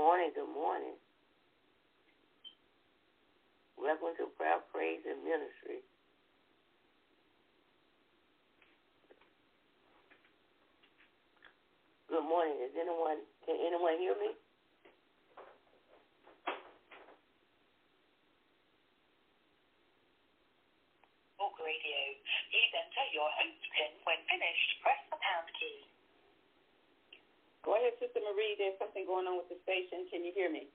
morning, good morning. Welcome to Prayer, Praise, and Ministry. Good morning. Can anyone hear me? Talk radio. Please enter your host pin. When finished, press the pound key. Go ahead, Sister Marie. There's something going on with the station. Can you hear me?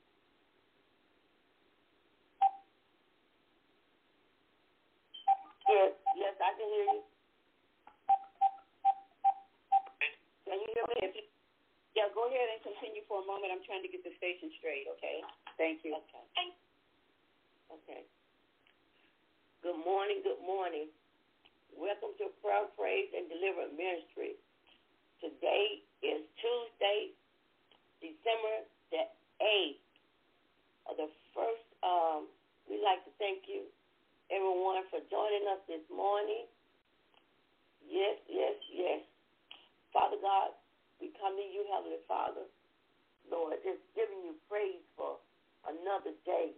Yes, I can hear you. Can you hear me? Yeah, go ahead and continue for a moment. I'm trying to get the station straight, okay? Thank you. Okay. Good morning, good morning. Welcome to Prayer, Praise, and Deliverance Ministry. Today is Tuesday, December the 8th of the first. We'd like to thank you, everyone, for joining us this morning. Yes. Father God, we come to you, Heavenly Father, Lord, just giving you praise for another day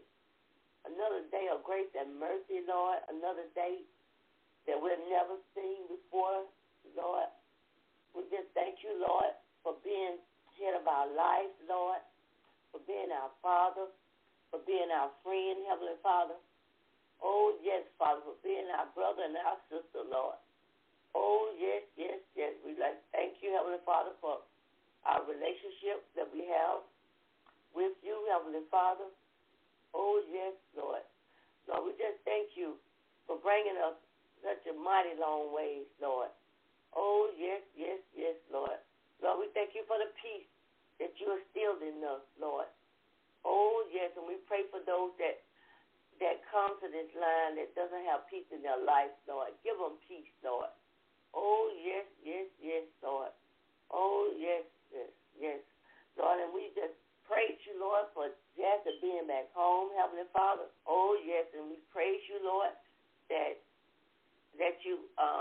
of grace and mercy, Lord, another day that we've never seen before, Lord. We just thank you, Lord, for being head of our lives, Lord, for being our Father, for being our friend, Heavenly Father. Oh, yes, Father, for being our brother and our sister, Lord. Oh, yes. We'd like to thank you, Heavenly Father, for our relationship that we have with you, Heavenly Father. Oh, yes, Lord. Lord, we just thank you for bringing us such a mighty long ways, Lord. Oh, yes, Lord. Lord, we thank you for the peace that you instilled in us, Lord. Oh, yes, and we pray for those that come to this line that doesn't have peace in their life, Lord. Give them peace, Lord. Oh, yes, Lord. Oh, yes. Lord, and we just praise you, Lord, for Jessica being back home, Heavenly Father. Oh, yes, and we praise you, Lord, that you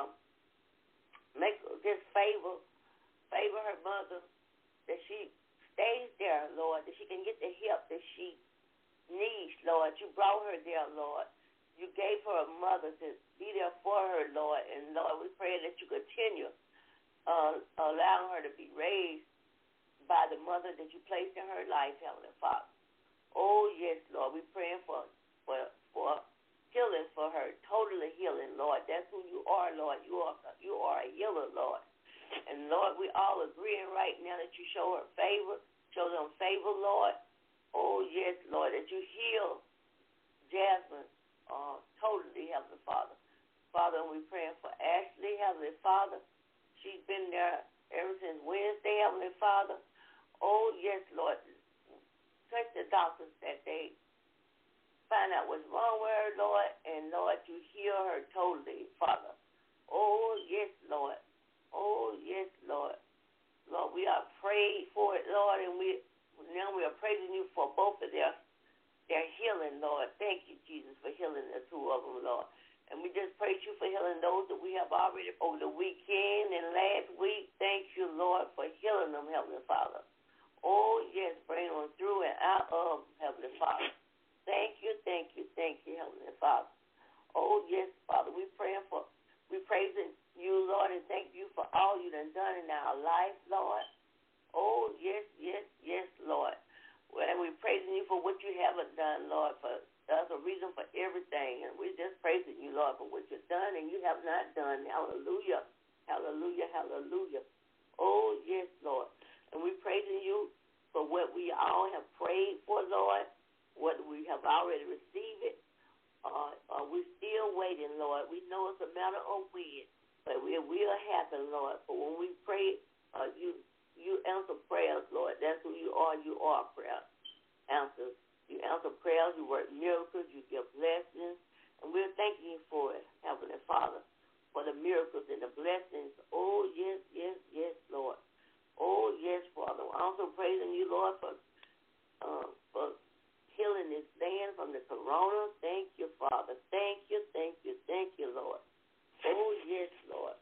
make this favor her mother, that she stays there, Lord, that she can get the help that she needs, Lord. You brought her there, Lord. You gave her a mother to be there for her, Lord. And, Lord, we pray that you continue allowing her to be raised by the mother that you placed in her life, Heavenly Father. Oh, yes, Lord. We're praying for healing for her, totally healing, Lord. That's who you are, Lord. You are a healer, Lord. And, Lord, we all agreeing right now that you show them favor, Lord. Oh, yes, Lord, that you heal Jasmine totally, Heavenly Father. Father, and we're praying for Ashley, Heavenly Father. She's been there ever since Wednesday, Heavenly Father. Oh, yes, Lord. Touch the doctors that they find out what's wrong with her, Lord, and, Lord, you heal her totally, Father. Oh, yes, Lord. Oh, yes, Lord. Lord, we are praying for it, Lord, and we are praising you for both of their healing, Lord. Thank you, Jesus, for healing the two of them, Lord. And we just praise you for healing those that we have already over the weekend and last week. Thank you, Lord, for healing them, Heavenly Father. Oh, yes, bring them through and out of, Heavenly Father. Thank you, Heavenly Father. Oh, yes, Father, we're praising you, Lord, and thank you for all you done in our life, Lord. Oh, yes, Lord. Well, and we're praising you for what you haven't done, Lord, for that's a reason for everything. And we're just praising you, Lord, for what you've done and you have not done. Hallelujah. Oh, yes, Lord. And we're praising you for what we all have prayed for, Lord, what we have already received it. We're still waiting, Lord. We know it's a matter of when, but it will happen, Lord. For when we pray, you answer prayers, Lord. That's who you are. You are prayer answers. You answer prayers. You work miracles. You give blessings. And we're thanking you for it, Heavenly Father, for the miracles and the blessings. Oh, yes, Lord. Oh, yes, Father. I'm also praising you, Lord, for healing this land from the corona. Thank you, Father. Thank you, Lord. Oh, yes, Lord.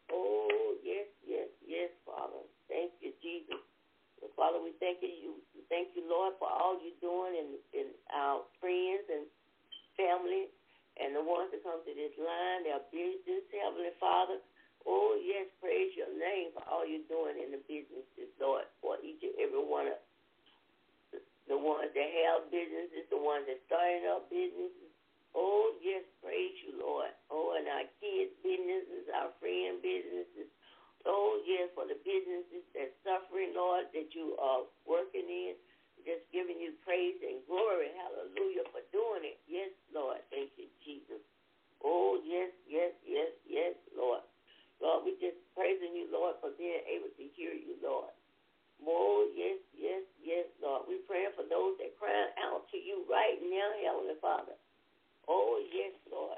Oh, yes, Father. Thank you, Jesus. So, Father, we thank you thank you, Lord, for all you're doing in our friends and family and the ones that come to this line, their business, Heavenly Father. Oh, yes, praise your name for all you're doing in the businesses, Lord, for each and every one of the ones that have businesses, the ones that started up businesses. Oh, yes, praise you, Lord. Oh, and our kids' businesses, our friend businesses. Oh, yes, for the businesses that's suffering, Lord, that you are working in, just giving you praise and glory. Hallelujah for doing it. Yes, Lord. Thank you, Jesus. Oh, yes, yes, yes, yes, Lord. Lord, we just praising you, Lord, for being able to hear you, Lord. Oh, yes, yes, yes, Lord. We pray for those that cry out to you right now, Heavenly Father. Oh, yes, Lord.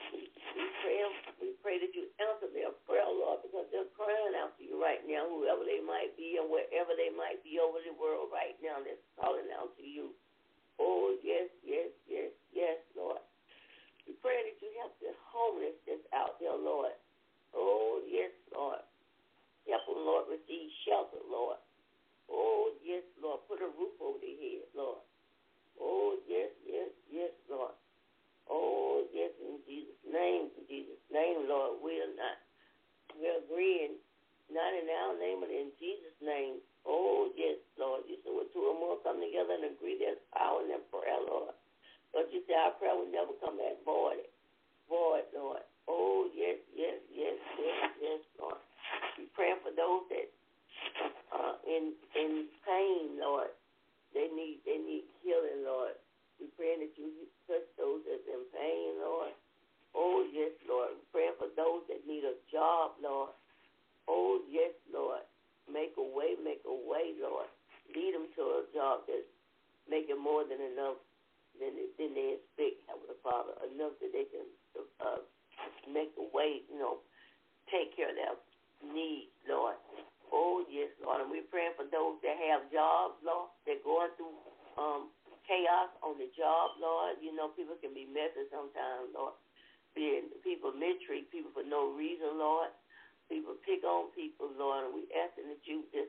We pray that you answer their prayer, Lord, because they're crying out to you right now, whoever they might be and wherever they might be over the world right now, they're calling out to you. Oh, yes, yes, yes, yes, Lord. We pray that you help the homeless that's out there, Lord. Oh, yes, Lord. Help them, Lord, receive shelter, Lord. Oh, yes, Lord. Put a roof over their head, Lord. Oh, yes, yes, yes, Lord. Oh, yes, in Jesus' name, Lord. We're agreeing, not in our name, but in Jesus' name. Oh, yes, Lord. You said when two or more come together and agree, there's power in their prayer, Lord. But you said our prayer will never come back void, Lord. Oh, yes, yes, yes, yes, yes, Lord. We pray for those that are in pain, Lord. They need healing, Lord. We pray that you touch those that's in pain, Lord. Oh, yes, Lord. We pray for those that need a job, Lord. Oh, yes, Lord. Make a way, Lord. Lead them to a job that's making more than enough than they expect, Heavenly Father. Enough that they can make a way, take care of their needs, Lord. Oh, yes, Lord. And we're praying for those that have jobs, Lord. They're going through chaos on the job, Lord. People can be messy sometimes, Lord. People mistreat people for no reason, Lord. People pick on people, Lord. And we asking that you just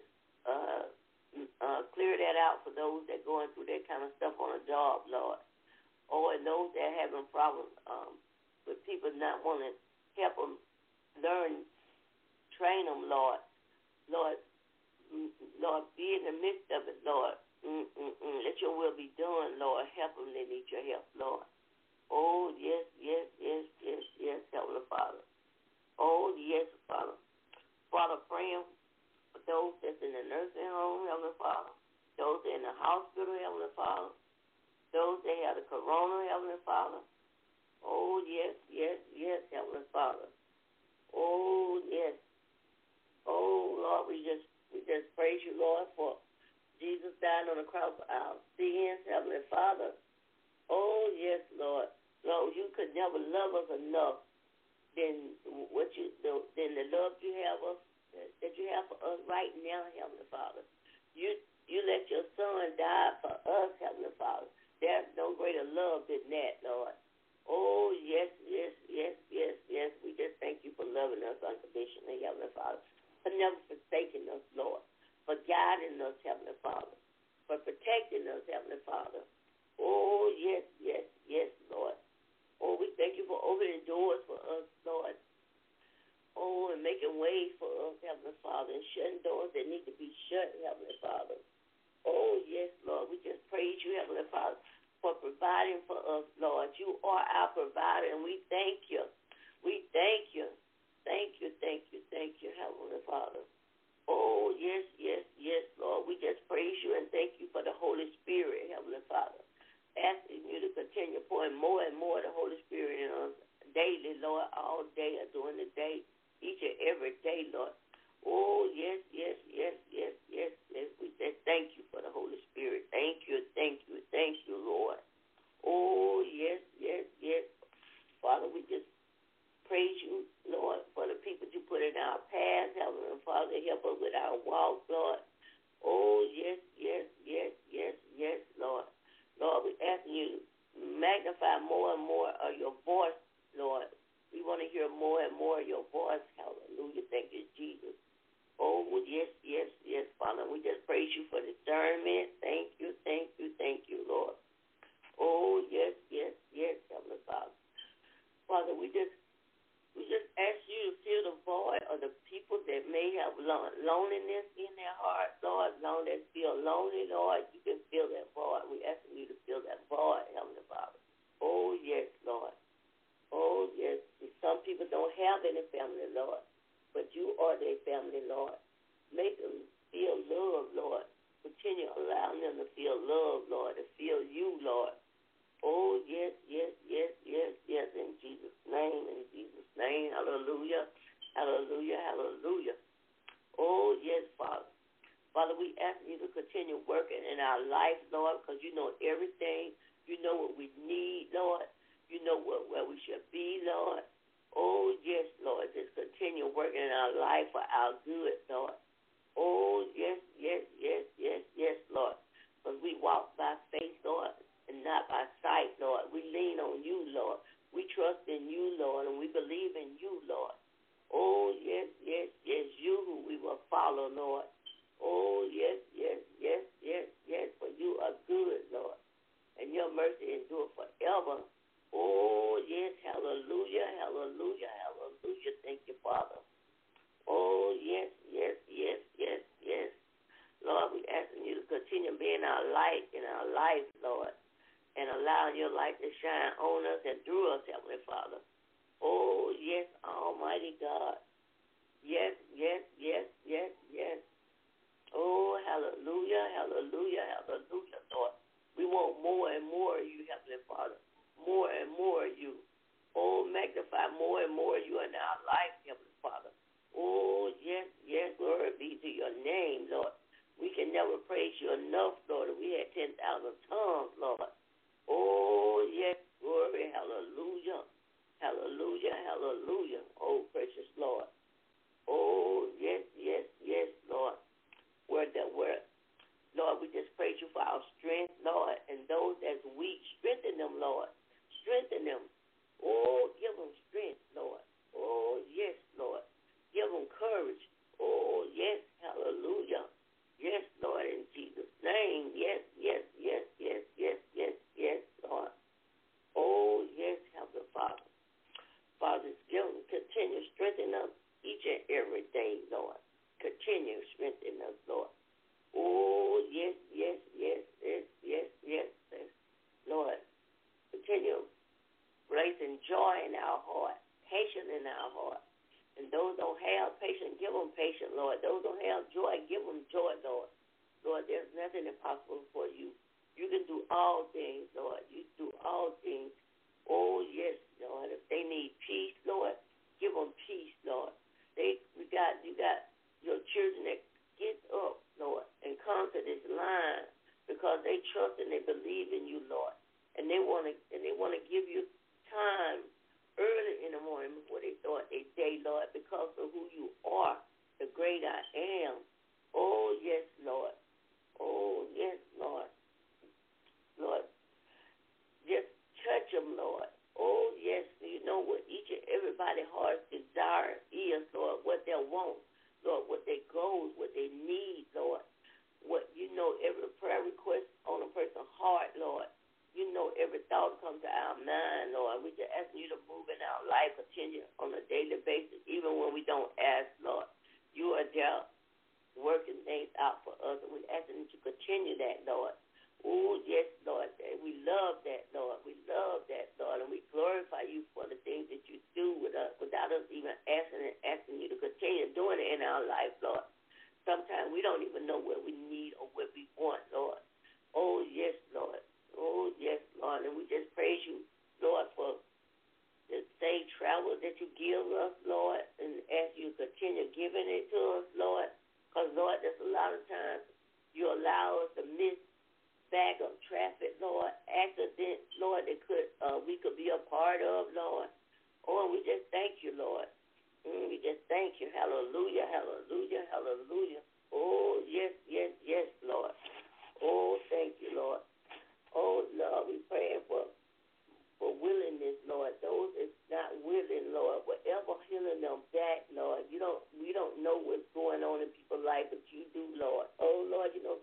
clear that out for those that going through that kind of stuff on a job, Lord. Or those that are having problems with people not wanting to help them learn, train them, Lord. Lord, be in the midst of it, Lord. Let your will be done, Lord. Help them. They need your help, Lord. Oh, yes, yes, yes, yes, yes, Heavenly Father. Oh, yes, Father. Father, praying for those that's in the nursing home, Heavenly Father. Those that in the hospital, Heavenly Father. Those that have the corona, Heavenly Father. Oh, yes, yes, yes, Heavenly Father. Oh, yes. Oh, Lord, we just praise you, Lord, for Jesus died on the cross for our sins, Heavenly Father. Oh, yes, Lord. Lord, you could never love us enough than the love you have us that you have for us right now, Heavenly Father. You let your Son die for us, Heavenly Father. There's no greater love than that, Lord. Oh, yes, yes, yes, yes, yes. We just thank you for loving us unconditionally, Heavenly Father. For never forsaking us, Lord, for guiding us, Heavenly Father, for protecting us, Heavenly Father. Oh, yes, yes, yes, Lord. Oh, we thank you for opening doors for us, Lord. Oh, and making ways for us, Heavenly Father, and shutting doors that need to be shut, Heavenly Father. Oh, yes, Lord. We just praise you, Heavenly Father, for providing for us, Lord. You are our provider, and we thank you. We thank you. Thank you, thank you, thank you, Heavenly Father. Oh, yes, yes, yes, Lord. We just praise you and thank you for the Holy Spirit, Heavenly Father. Asking you to continue pouring more and more of the Holy Spirit in us daily, Lord, all day or during the day, each and every day, Lord. Oh, yes, yes, yes, yes, yes, yes. We say thank you for the Holy Spirit. Thank you, thank you, thank you, Lord. Oh, yes, yes, yes. Father, we just praise you, Lord, for the people you put in our path, Heavenly Father, help us with our walk, Lord. Oh, yes, yes, yes, yes, yes, Lord. Lord, we ask you to magnify more and more of your voice, Lord. We want to hear more and more of your voice. Hallelujah. Thank you, Jesus. Oh, yes, yes, yes, Father. We just praise praise you for discernment. Thank you, thank you, thank you, Lord. Oh, yes, yes, yes, Heavenly Father. Father, we just ask you to fill the void of the people that may have loneliness in their heart, Lord. Long that feel lonely, Lord, you can fill that void. We're asking you to fill that void, Heavenly Father. Oh, yes, Lord. Oh, yes. Some people don't have any family, Lord, but you are their family, Lord. Make them feel love, Lord. Continue allowing them to feel love, Lord, to feel you, Lord. Oh, yes, yes, yes, yes, yes, in Jesus' name, in Jesus' name. Hallelujah, hallelujah, hallelujah. Oh, yes, Father. Father, we ask you to continue working in our life, Lord, because you know everything. You know what we need, Lord. You know where we should be, Lord. Oh, yes, Lord. Just continue working in our life for our good, Lord. Oh, yes, yes, yes, yes, yes, Lord. Because we walk by faith, Lord, and not by sight, Lord. We lean on you, Lord. We trust in you, Lord, and we believe in you, Lord. Oh, yes, yes, yes, you who we will follow, Lord. Oh, yes, yes, yes, yes, yes, for you are good, Lord, and your mercy endure forever. Oh, yes, hallelujah, hallelujah, hallelujah. Thank you, Father. Oh, yes, yes, yes, yes, yes. Lord, we asking you to continue being our light in our life, Lord, and allowing your light to shine on us and through us, Heavenly Father. Oh, yes, Almighty God. Yes, yes, yes, yes, yes. Oh, hallelujah, hallelujah, hallelujah, Lord. We want more and more of you, Heavenly Father. More and more of you. Oh, magnify more and more of you in our life, Heavenly Father. Oh, yes, yes, glory be to your name, Lord. We can never praise you enough, Lord. If we had 10,000 tongues, Lord. Oh, yes, glory, hallelujah. Hallelujah, hallelujah. Oh, precious Lord. Oh, yes, yes, yes, Lord. Word that word. Lord, we just praise you for our strength, Lord, and those that's weak, strengthen them, Lord. Strengthen them. Oh, give them strength, Lord. Oh, yes, Lord. Give them courage. Oh, yes, hallelujah. Yes, Lord, in Jesus' name. Yes, yes, yes, yes, yes, yes, yes, Lord. Oh, yes, Heavenly Father. Father, give them, continue strengthening us each and every day, Lord. Continue strengthening us, Lord. Oh, yes, yes, yes, yes, yes, yes, yes. Lord, continue placing joy in our heart, patience in our heart. And those don't have patience, give them patience, Lord. Those don't have joy, give them joy, Lord. Lord, there's nothing impossible for you. You can do all things, Lord. You do all things. Oh, yes, Lord. If they need peace, Lord, give them peace, Lord. You got your children that get up, Lord, and come to this line because they trust and they believe in you, Lord. And they want to give you time early in the morning before they start their day, Lord, because of who you are, the great I am. Oh, yes, Lord. Oh, yes, Lord. Lord, just touch them, Lord. Oh, yes, you know what each and everybody's heart's desire is, Lord, what they want, Lord, what their goals, what they need, Lord. What you know, every prayer request on a person's heart, Lord. You know every thought comes to our mind, Lord. We just asking you to move in our life, continue on a daily basis, even when we don't ask, Lord. You are there working things out for us, and we're asking you to continue that, Lord. Oh, yes, Lord. We love that, Lord. We love that, Lord, and we glorify you for the things that you do with us without us even asking you to continue doing it in our life, Lord. Sometimes we don't even know what we need or what we want, Lord. Oh, yes, Lord. Oh, yes, Lord. And we just praise you, Lord, for the safe travel that you give us, Lord, and ask you to continue giving it to us, Lord. Because, Lord, there's a lot of times you allow us to miss back of traffic, Lord, accidents, Lord, that we could be a part of, Lord. Oh, we just thank you, Lord. We just thank you. Hallelujah, hallelujah, hallelujah. Oh, yes, yes, yes, Lord. Oh, thank you, Lord. Oh, Lord, we praying for willingness, Lord. Those that's not willing, Lord, whatever healing them back, Lord. We don't know what's going on in people's life, but you do, Lord. Oh, Lord, you know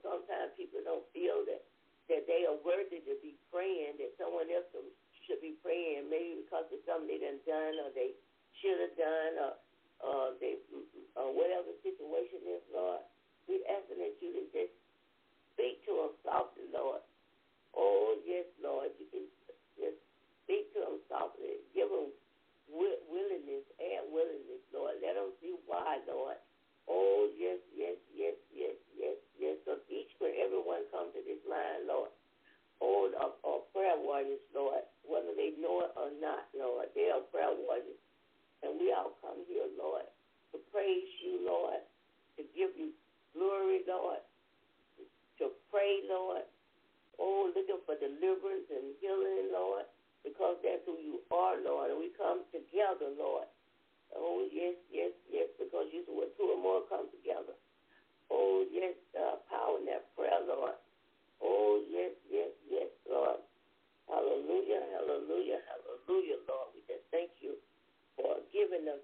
people don't feel that they are worthy to be praying, that someone else should be praying, maybe because of something they done or they should have done or they whatever the situation is, Lord. We asking that you to just speak to them softly, Lord. Oh, yes, Lord. You can just speak to them softly. Give them willingness, add willingness, Lord. Let them see why, Lord. Oh, yes, yes, yes, yes, yes, yes. So each and everyone come to this line, Lord. Oh, prayer warriors, Lord. Whether they know it or not, Lord. They are prayer warriors. And we all come here, Lord, to praise you, Lord, to give you glory, Lord, to pray, Lord. Oh, looking for deliverance and healing, Lord, because that's who you are, Lord. And we come together, Lord. Oh, yes, yes, yes, because you said when two or more come together. Oh, yes, power in that prayer, Lord. Oh, yes, yes, yes, Lord. Hallelujah, hallelujah, hallelujah, Lord. We just thank you for giving us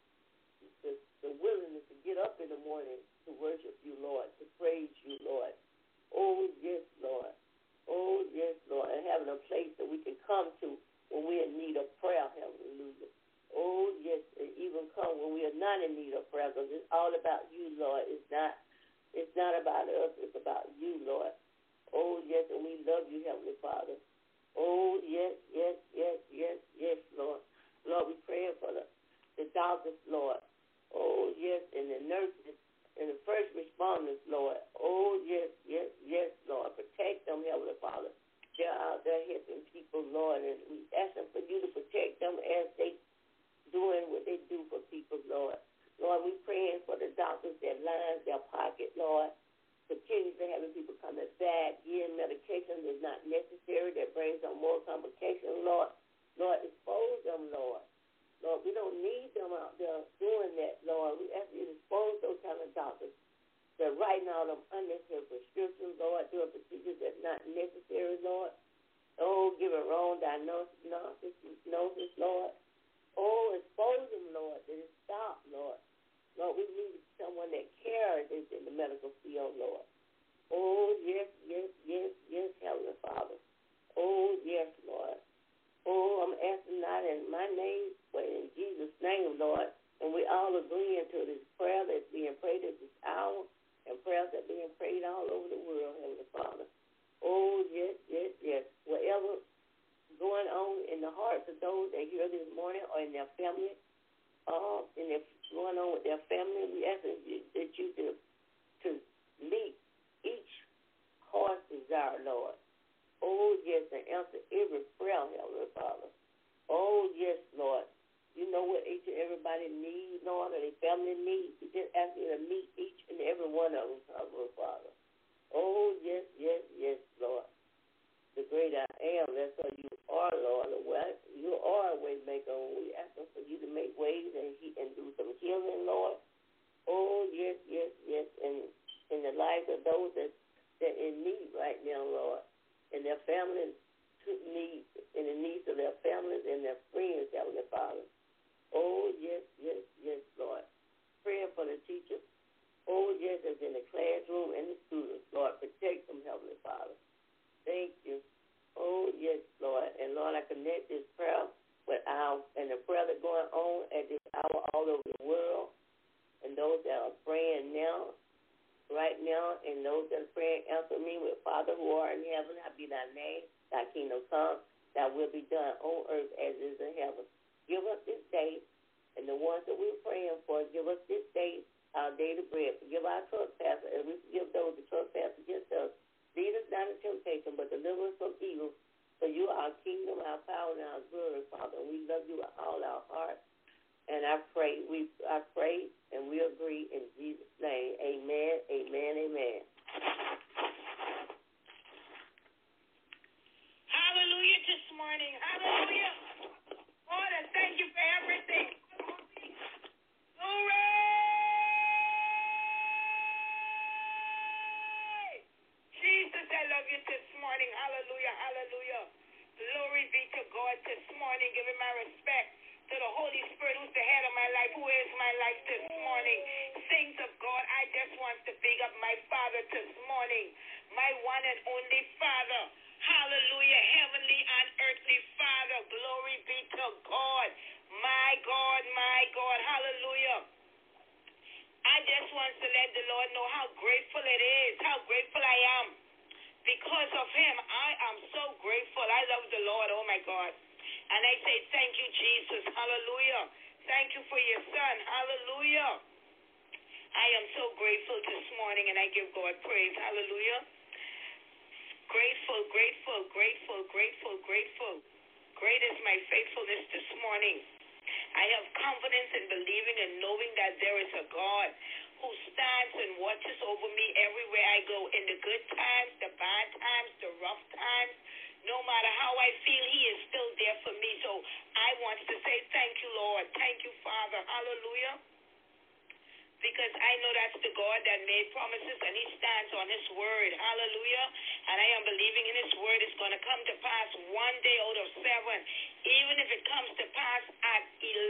the willingness to get up in the morning to worship you, Lord, to praise you, Lord. Oh, yes, Lord. Oh, yes, Lord. And having a place that we can come to when we're in need of prayer, hallelujah. Oh, yes, and even come when we are not in need of prayer, because it's all about you, Lord. It's not about us. It's about you, Lord. Oh, yes, and we love you, Heavenly Father. Oh, yes, yes, yes, yes, yes, Lord. Lord, we pray for the doctors, Lord. Oh, yes, and the nurses and the first responders, Lord. Oh, yes, yes, yes, Lord. Protect them, Heavenly Father. They're out there helping people, Lord, and we ask them for you to protect them as they doing what they do for people, Lord. Lord, we praying for the doctors that lines their pocket, Lord. Continue to having people coming back, getting medication that's not necessary, that brings on more complications, Lord. Lord, expose them, Lord. Lord, we don't need them out there doing that, Lord. We ask you to expose those kind of doctors that writing all them unnecessary prescriptions, Lord, doing procedures that's not necessary, Lord. Oh, giving wrong diagnosis, Lord. Oh, expose them, Lord, that it stop, Lord. Lord, we need someone that cares in the medical field, Lord. Oh, yes, yes, yes, yes, Heavenly Father. Oh, yes, Lord. Oh, I'm asking not in my name, but in Jesus' name, Lord. And we all agreeing to this prayer that's being prayed at this hour and prayers that are being prayed all over the world, Heavenly Father. Oh, yes, yes, yes. Whatever going on in the hearts of those that hear this morning or in their family, and if going on with their family, we ask that you to meet each heart's desire, Lord. Oh, yes, and answer every prayer, Heavenly Father. Oh, yes, Lord. You know what each and everybody needs, Lord, or their family needs. We just ask you to meet each and every one of them, Heavenly Father. Oh, yes, yes, yes, Lord. The great I am, that's what you are, Lord. You are a way maker. We ask for you to make ways and do some healing, Lord. Oh, yes, yes, yes. And in the lives of those that in need right now, Lord, and their families need, in the needs of their families and their friends, Heavenly Father. Oh, yes, yes, yes, Lord. Praying for the teachers. Oh, yes, as in the classroom and the students, Lord. Protect them, Heavenly Father. Thank you. Oh, yes, Lord. And, Lord, I connect this prayer with and the prayer that's going on at this hour all over the world, and those that are praying now, right now, and those that are praying, answer me with Father who art in heaven, hallowed be thy name, thy kingdom come, thy will be done on earth as it is in heaven. Give us this day, and the ones that we're praying for, give us this day our daily bread. Forgive our trespasses, and we forgive those that trespass against us. Lead us not into temptation, but deliver us from evil. For you are our kingdom, our power, and our glory, Father. And we love you with all our heart. And I pray, and we agree in Jesus' name. Amen, amen, amen. Hallelujah this morning. Hallelujah. Lord, I thank you for everything. Glory. Jesus, I love you this morning. Hallelujah, hallelujah. Glory be to God this morning. Giving my respect to the Holy Spirit who's the head of my life, who is my life this morning. Saints of God, I just want to big up my Father this morning. my one and only Father. Hallelujah, heavenly and earthly Father. Glory be to God. My God, my God. Hallelujah. I just want to let the Lord know how grateful it is, how grateful I am. Because of him, I am so grateful. I love the Lord, oh my God. And I say thank you, Jesus. Hallelujah. Thank you for your son. Hallelujah. I am so grateful this morning, and I give God praise. Hallelujah. Grateful, grateful, grateful, grateful, grateful. Great is my faithfulness this morning. I have confidence in believing and knowing that there is a God who stands and watches over me everywhere I go, in the good times, the bad times, the rough times. No matter how I feel, he is still there for me. So I want to say thank you, Lord. Thank you, Father. Hallelujah. Because I know that's the God that made promises, and he stands on his word. Hallelujah. And I am believing in his word is going to come to pass one day out of 7. Even if it comes to pass at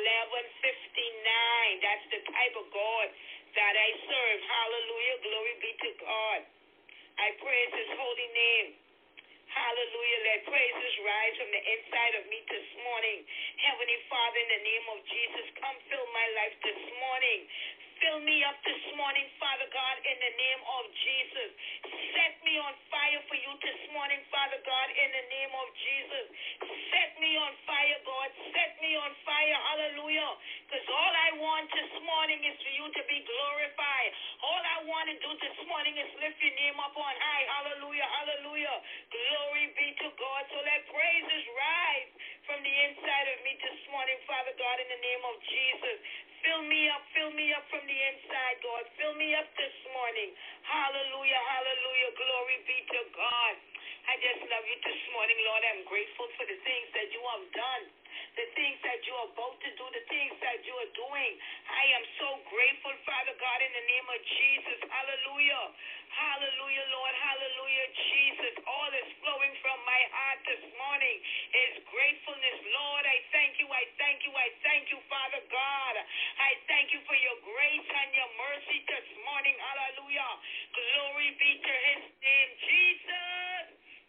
11:59. That's the type of God that I serve. Hallelujah. Glory be to God. I praise his holy name. Hallelujah. Let praises rise from the inside of me this morning. Heavenly Father, in the name of Jesus, come fill my life this morning. Fill me up this morning, Father God, in the name of Jesus. Set me on fire for you this morning, Father God, in the name of Jesus. Set me on fire, God. Set me on fire. Hallelujah. Because all I want this morning is for you to be glorified. All I want to do this morning is lift your name up on high. Hallelujah. Hallelujah. Glory be to God. So let praises rise from the inside of me this morning, Father God, in the name of Jesus. Fill me up from the inside, God. Fill me up this morning. Hallelujah, hallelujah. Glory be to God. I just love you this morning, Lord. I'm grateful for the things that you have done, the things that you are about to do, the things that you are doing. I am so grateful, Father God, in the name of Jesus. Hallelujah. Hallelujah, Lord. Hallelujah, Jesus. All is flowing from my heart this morning is gratefulness. Lord, I thank you. I thank you. I thank you, Father God. I thank you for your grace and your mercy this morning. Hallelujah. Glory be to his name. Jesus.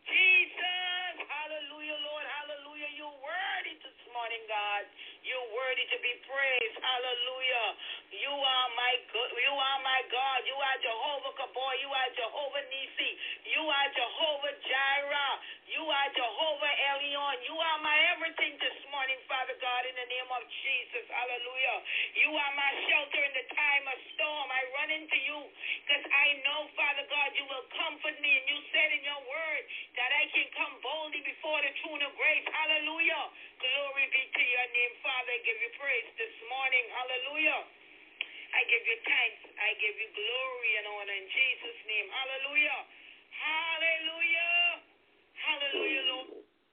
Jesus. Hallelujah, Lord. Hallelujah. You're worthy this morning, God. You're worthy to be praised. Hallelujah. You are my God. You are my God. You are Jehovah Kabor. You are Jehovah Nisi. You are Jehovah Jireh. You are Jehovah Elion. You are my everything this morning, Father God, in the name of Jesus. Hallelujah. You are my shelter in the time of storm. I run into you because I know, Father God, you will comfort me. And you said in your word that I can come boldly before the throne of grace. Hallelujah. Glory be to your name, Father. I give you praise this morning. Hallelujah. I give you thanks. I give you glory and honor in Jesus' name. Hallelujah. Hallelujah. Hallelujah, Lord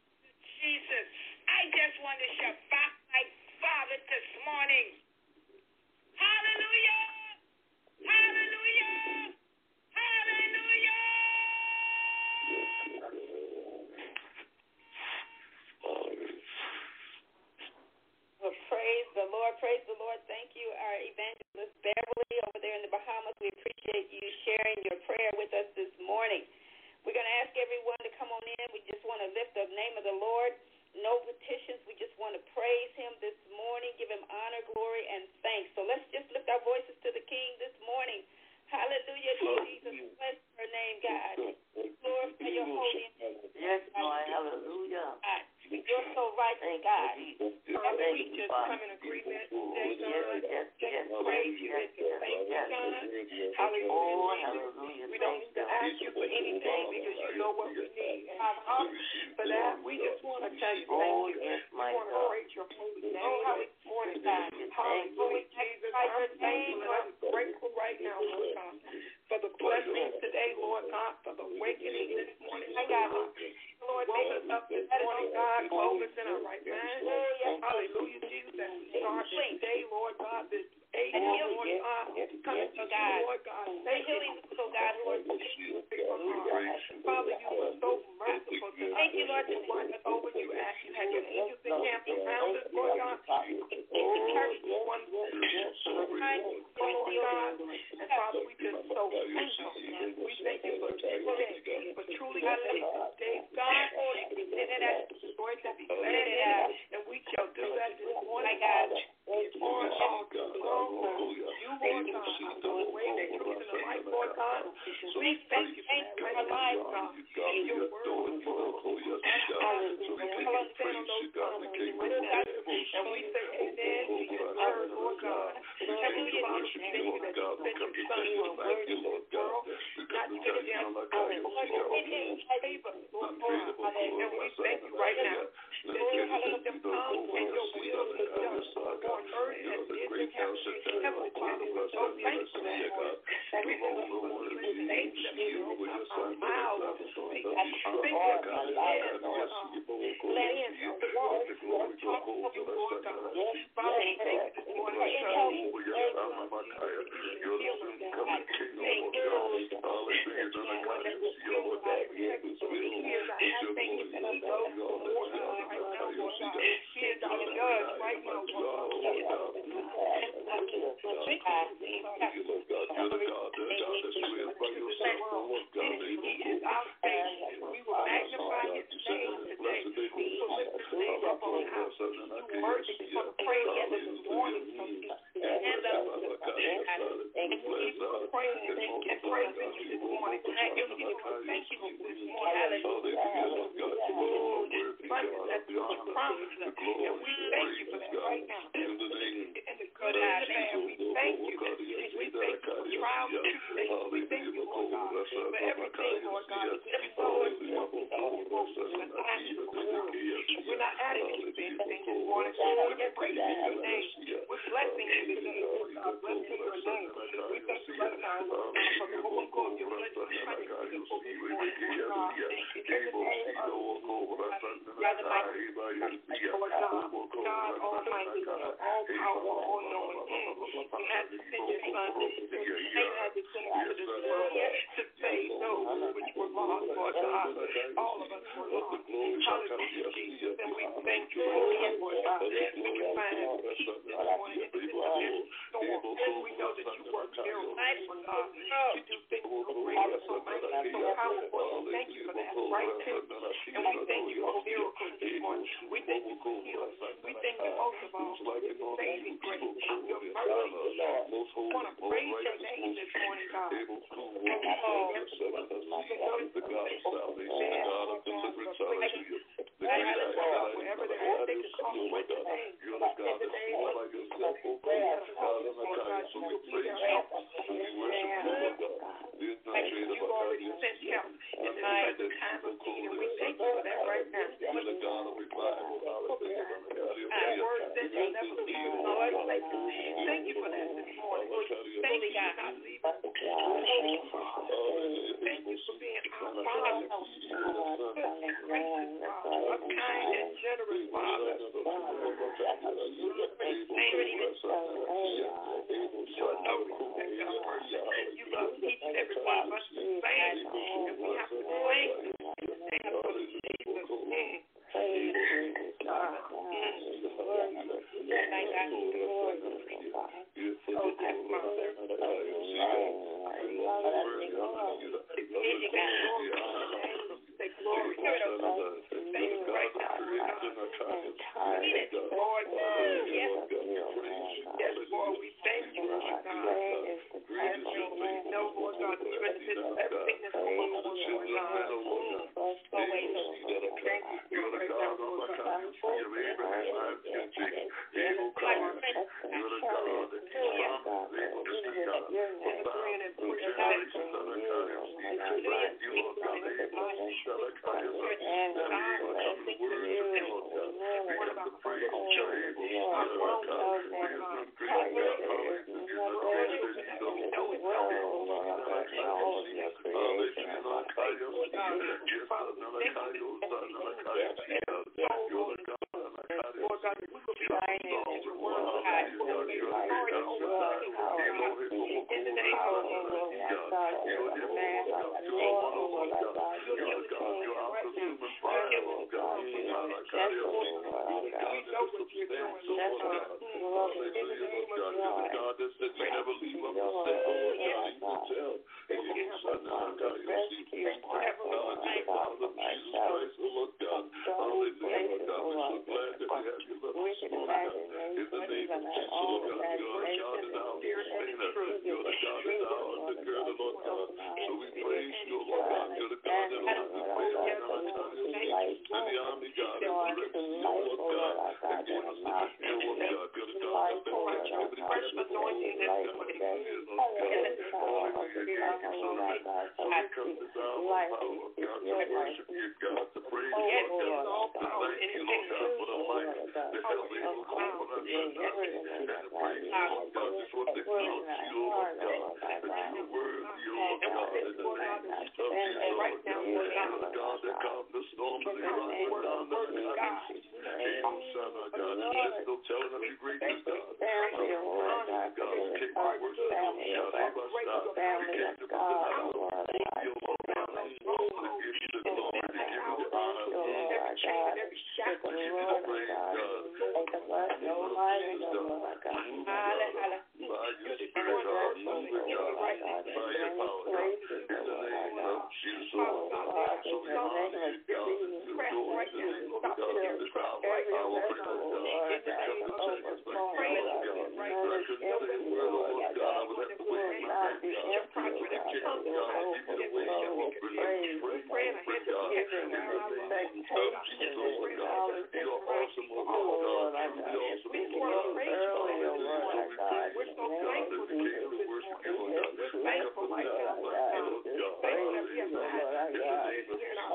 Jesus. I just want to shout back my Father this morning. Hallelujah. Hallelujah. Hallelujah. Well, praise the Lord. Praise the Lord. Thank you, our evangelist Beverly over there in the Bahamas. We appreciate you sharing your prayer with us this morning. We're going to ask everyone to come on in. We just want to lift the name of the Lord. No petitions. We just want to praise him this morning, give him honor, glory, and thanks. So let's just lift our voices to the King this morning. Hallelujah, Jesus. Bless your name, God. Glorify your holy name. Yes, Lord. Hallelujah. You're so righteous, God. Father, we just come in agreement today, God. Just praise you and to thank you, God. Hallelujah. We don't need to ask you for anything because you know what we need. And for that, we just want to tell you thank you. We want to praise your holy name this morning, God. Hallelujah, Jesus. I'm thankful and I'm grateful right now, Lord God, for the blessings today, Lord God, for the awakening this morning, God. Lord, make us up this morning, God. Clothe us in our right mind. Hallelujah, Jesus. As we start this day, Lord God, this day, Lord God, coming to you, Lord God. Thank you, God, Lord. Father, you were so merciful to us. Thank you, Lord, to watch us over you as you had your angels encamped around us, Lord God. One Lord God. And Father, we just so thankful. We thank you for today. God, and we shall do that this morning, God. Lord, you want the way, the truth, and the life, Lord God. We thank you for that life, God. Your word, and we say amen to your word, Lord God. Heavenly Father, we thank you that you sent your son to a word in this world, not to get against our favor, Lord God. And we thank you right now that your kingdom come and your will be done on earth as it is in heaven. Heavenly Father, we're so thankful for that, Lord. We thank you for the faith that we open up our mouths to speak. Thank you for the land, Lord God. Land and walk, talk to you, Lord God. Father, we thank you this morning for worship you, God, the praise you, Lord God. Thank you, Lord God, for the light that has able to open us and the praise you, Lord God, just what they count you, Lord God, that you are worthy, Lord God, in the name of Jesus, Lord God. You're the God that calmed the storm and the rock went down the sky. Ain't son of God, there's no telling of your greatness, God. God, take my words of your shout out by shout. We came to put the house of you, Lord God. To give you the glory, to give you the honor, to give you the praise, God. By your spirit, God, move it, God. By your power, God. In the name of Jesus, Lord God. So we honor you, God. We adore the name of God. This hour, our prayer, God. We come to take us back to you, Lord God. I couldn't say a word, Lord God. I would have to wait for my name, God. When it came, God, give me the way you want me to pray, God. In the name of Jesus, Lord God. You're awesome, Lord God. You're awesome, Lord God. So we praise you, Lord God, as we came to worship you, Lord God. We come to magnify you, Lord God. Hallelujah. In the name of Jesus,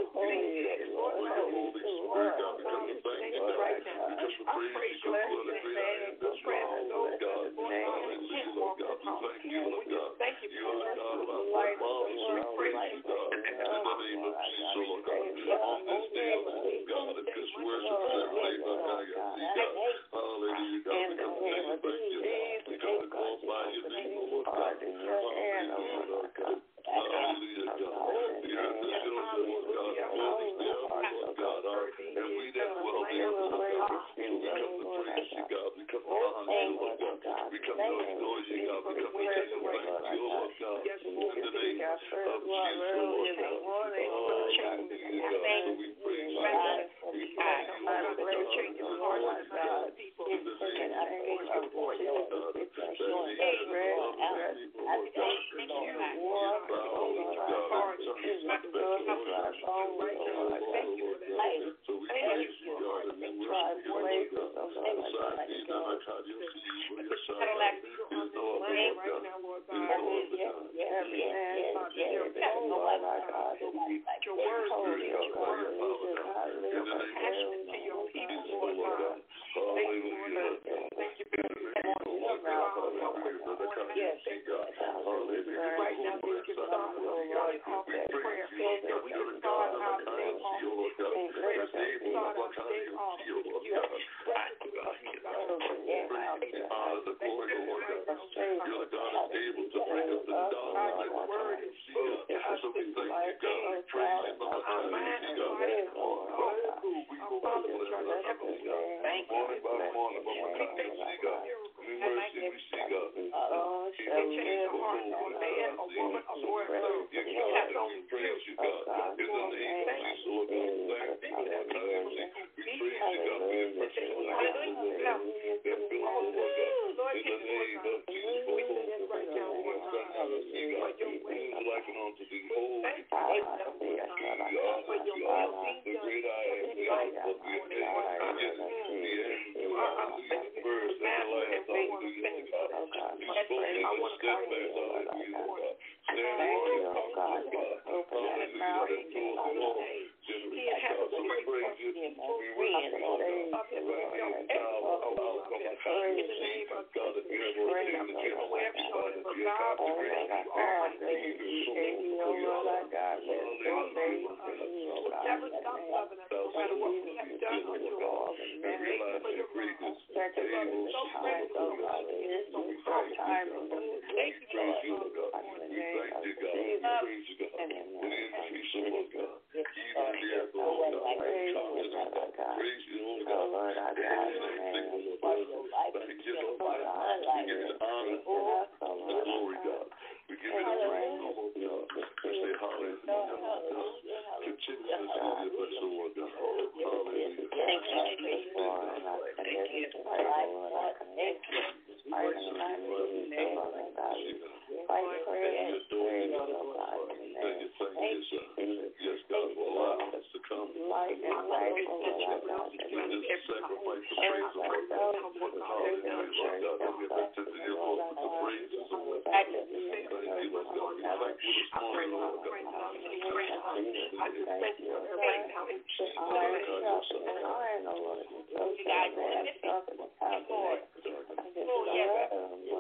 Holy Spirit, God, we come to thank you, God. We come to praise you, God. You are the great I am that you are, Lord God. Hallelujah, Lord God. We thank you, Lord God. You are the God of our forefathers. We praise you, God. In the name of Jesus, Lord God. On this day, Lord God, in this worship Saturday, Lord God. Hallelujah, God. We come to thank you, God. We come to glorify your name, Lord God. Hallelujah, Lord God. Hallelujah, God. The earth is yours, Lord God. The fullness thereof, Lord God. And we that dwell therein, Lord God. So we come to praise you, God. We come to honor you, Lord God. We come to adore you, God. We come to tell you thank you, Lord God. In the name of Jesus, Lord God. Hallelujah, God. So we praise you, God. We thank you, Lord God. In the name of Jesus, Lord God. That we have the love of people, Lord God. So we praise you, God, and we worship you, Lord God. Besides thee, none like how you see you for yourself. There's no other, Lord God. There's no other, God. Your word, God, by your power, God. In the name of Jesus, Lord God. Hallelujah, Lord God. Thank you, Lord God. Hallelujah, Brother God. Hallelujah. Right now, we give you God. We praise you, Lord God. You're the God of the kind of seal, Lord God. You're the able of the kind of seal, Lord God. Honor the glory, Lord God. You're the God that's able to bring us the dawn of the word and see God. So we thank you, God. We praise you, Lord God. We go back to God. Morning by morning, but we come to see God. We mercy, we see God. Change the heart of a man, a woman, a boy, a girl. You God, we praise you, God. In the name of Jesus, Lord God. Thank you, Lord God. We praise you, God. We worship you, Lord God. That fills us, Lord God. In the name of Jesus, we send right now, Lord God. Hallelujah, God. We liken unto thee, holy, you are the great I am, the Alpha, the beginning, the end, the first and the last. Hallelujah, Lord God. You spoke in the steadfast, hallelujah, Lord God. Stand on God. Hallelujah, Lord God. Generous, God. So we praise you. We worship you, Lord God. Right now, I'll come and come in the name of God. If you have ordained the general action, God, if you have consecrated, thank you so much for your love. Hallelujah. Never stop loving us, no matter what we have done or Lord. And realize your greatness. Able, so grateful, God. We praise you, God. We praise you, Lord God. We thank you, God. We praise you, God. And increase, Lord God. Even in the earth, Lord God. Praise you, Lord God. Thank you, Lord God. Thank you, Lord God. We give you the honor, the glory, God. We give you the praise, Lord God. We say hallelujah, Lord God. Continue to do your best, Lord God. Hallelujah. Thank you, Jesus. Thank you. Yes, God, for allowing us to come. Light and life, this sacrifice of praise, Lord God. Hallelujah, Lord God, that we have lifted to your Lord with the praises, Lord God. Thank you, Lord God. We thank you this morning, Lord God. thank you, Lord God. Iron sharpening iron, oh Lord. And so shall man sharpen the countenance. Oh, yes.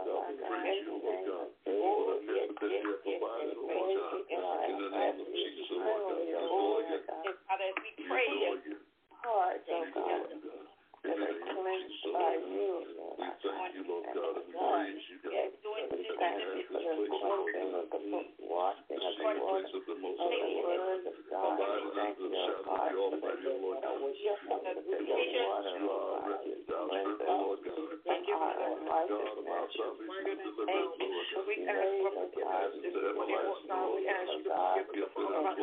Father, as we pray this heart, oh God, that are cleansed by you, Lord. We thank you, Lord God, and praise you, God. We thank you for the cleansing of the washing of the water of the word of God. Thank you, Lord God, for the water, oh God. Thank you for the righteousness. Thank you for the ways of God. We ask you to give us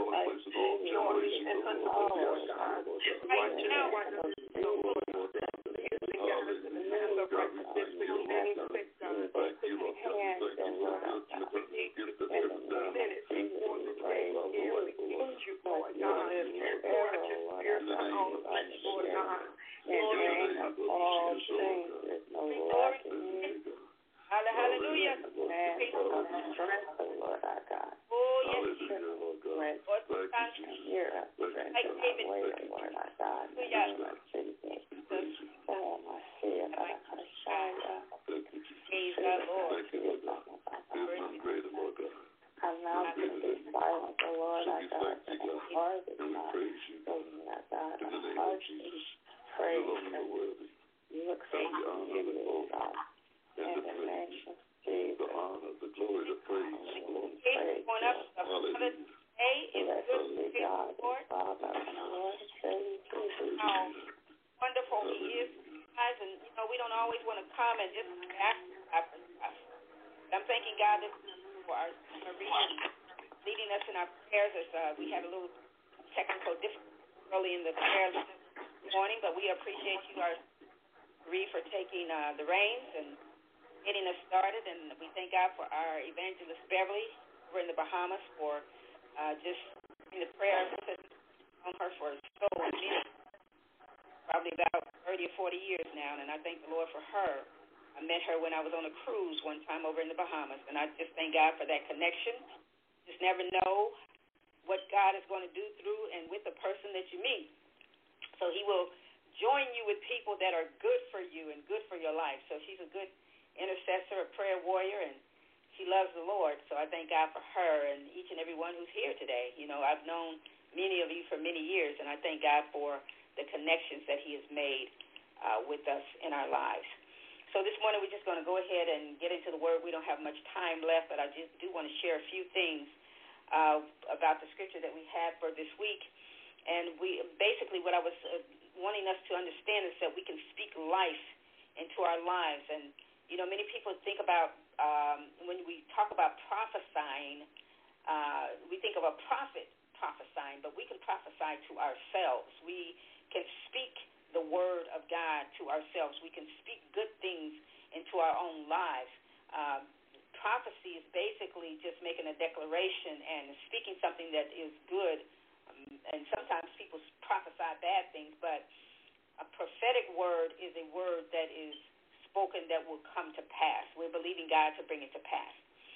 Hallelujah. Strength, Lord our God. Oh, yes. Hear us, strength in our way, Lord our God. Oh, my fear, praise the Lord. I'm not to be silent, the Lord our God. And our heart is not spoken, our God. Our heart is praise. Look for you, God. In the name of Jesus. The honor, the glory, the praise. Hallelujah. Blessed be God, the Father, and Lord, how wonderful He is, guys. And we don't always want to come and just ask for stuff. I'm thanking God for our leading us in our prayers. As we had a little technical difficulty early in the prayer this morning, but we appreciate you, our Marie, for taking the reins and getting us started. And we thank God for our evangelist Beverly over in the Bahamas for just in the prayers on her for so many, probably about 30 or 40 years now. And I thank the Lord for her. I met her when I was on a cruise one time over in the Bahamas, and I just thank God for that connection. Just never know what God is going to do through and with the person that you meet. So He will join you with people that are good for you and good for your life. So she's a good intercessor, a prayer warrior, and she loves the Lord. So I thank God for her and each and every one who's here today. I've known many of you for many years, and I thank God for the connections that He has made with us in our lives. So this morning we're just going to go ahead and get into the Word. We don't have much time left, but I just do want to share a few things about the scripture that we have for this week. And basically what I was wanting us to understand is that we can speak life into our lives. And, many people think about, when we talk about prophesying, we think of a prophet prophesying, but we can prophesy to ourselves. We can speak the word of God to ourselves. We can speak good things into our own lives. Prophecy is basically just making a declaration and speaking something that is good. And sometimes people prophesy bad things, but a prophetic word is a word that is spoken that will come to pass. We're believing God to bring it to pass.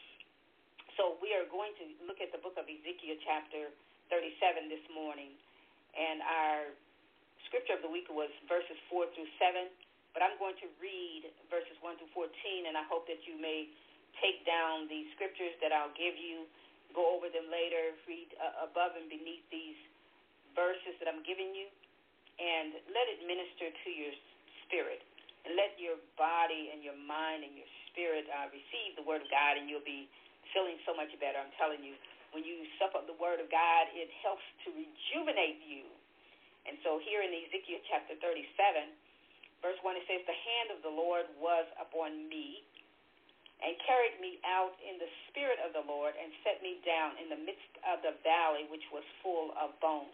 So we are going to look at the book of Ezekiel chapter 37 this morning. And our scripture of the week was verses 4 through 7, but I'm going to read verses 1 through 14, and I hope that you may take down these scriptures that I'll give you, go over them later, read above and beneath these verses that I'm giving you, and let it minister to your spirit, and let your body and your mind and your spirit receive the word of God, and you'll be feeling so much better. I'm telling you, when you sup up the word of God, it helps to rejuvenate you. And so here in Ezekiel chapter 37, verse 1, it says, "The hand of the Lord was upon me, and carried me out in the spirit of the Lord, and set me down in the midst of the valley, which was full of bones."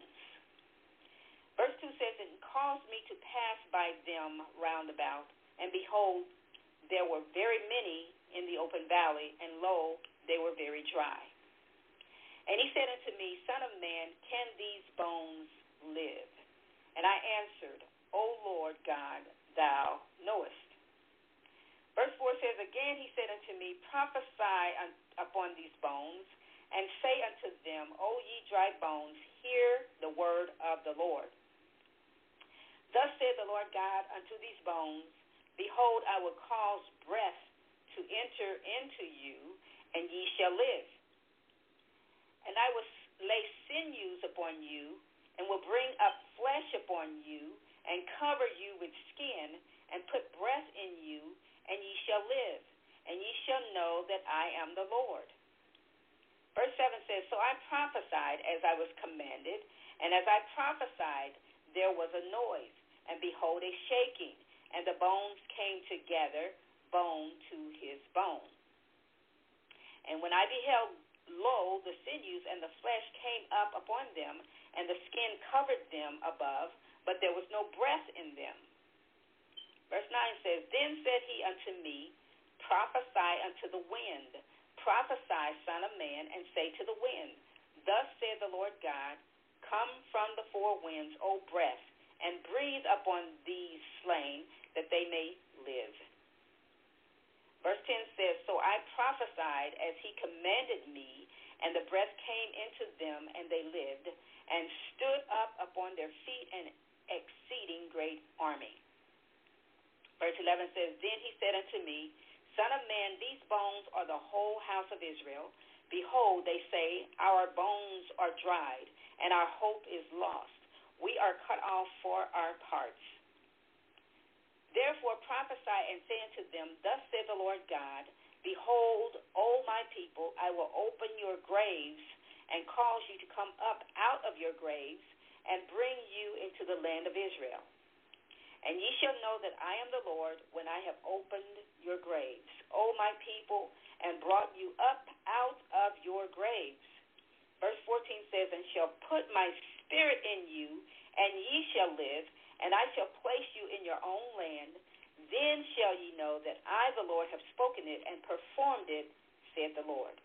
Verse 2 says, "And caused me to pass by them round about, and behold, there were very many in the open valley, and lo, they were very dry. And he said unto me, Son of man, can these bones live? And I answered, O Lord God, thou knowest." Verse 4 says, "Again he said unto me, Prophesy upon these bones, and say unto them, O ye dry bones, hear the saith the Lord God unto these bones, behold, I will cause breath to enter into you, and ye shall live. And I will lay sinews upon you, and will bring up flesh upon you, and cover you with skin, and put breath in you, and ye shall live, and ye shall know that I am the Lord. Verse 7 says, So I prophesied as I was commanded, and as I prophesied, there was a noise, and behold, a shaking, and the bones came together, bone to his bone. And when I beheld, lo, the sinews and the flesh came up upon them, and the skin covered them above, but there was no breath in them. Verse 9 says, Then said he unto me, Prophesy unto the wind, prophesy, son of man, and say to the wind, Thus saith the Lord God, Come from the four winds, O breath, and breathe upon these slain, that they may live. Verse 10 says, So I prophesied as he commanded me, and the breath came into them, and they lived, and stood up upon their feet, an exceeding great army. Verse 11 says, Then he said unto me, Son of man, these bones are the whole house of Israel. Behold, they say, Our bones are dried, and our hope is lost. We are cut off for our parts. Therefore prophesy and say unto them, Thus saith the Lord God, Behold, O my people, I will open your graves, and cause you to come up out of your graves, and bring you into the land of Israel. And ye shall know that I am the Lord, when I have opened your graves, O my people, and brought you up out of your graves. Verse 14 says, And shall put my spirit in you, and ye shall live, and I shall place you in your own land. Then shall ye know that I, the Lord, have spoken it and performed it, saith the Lord.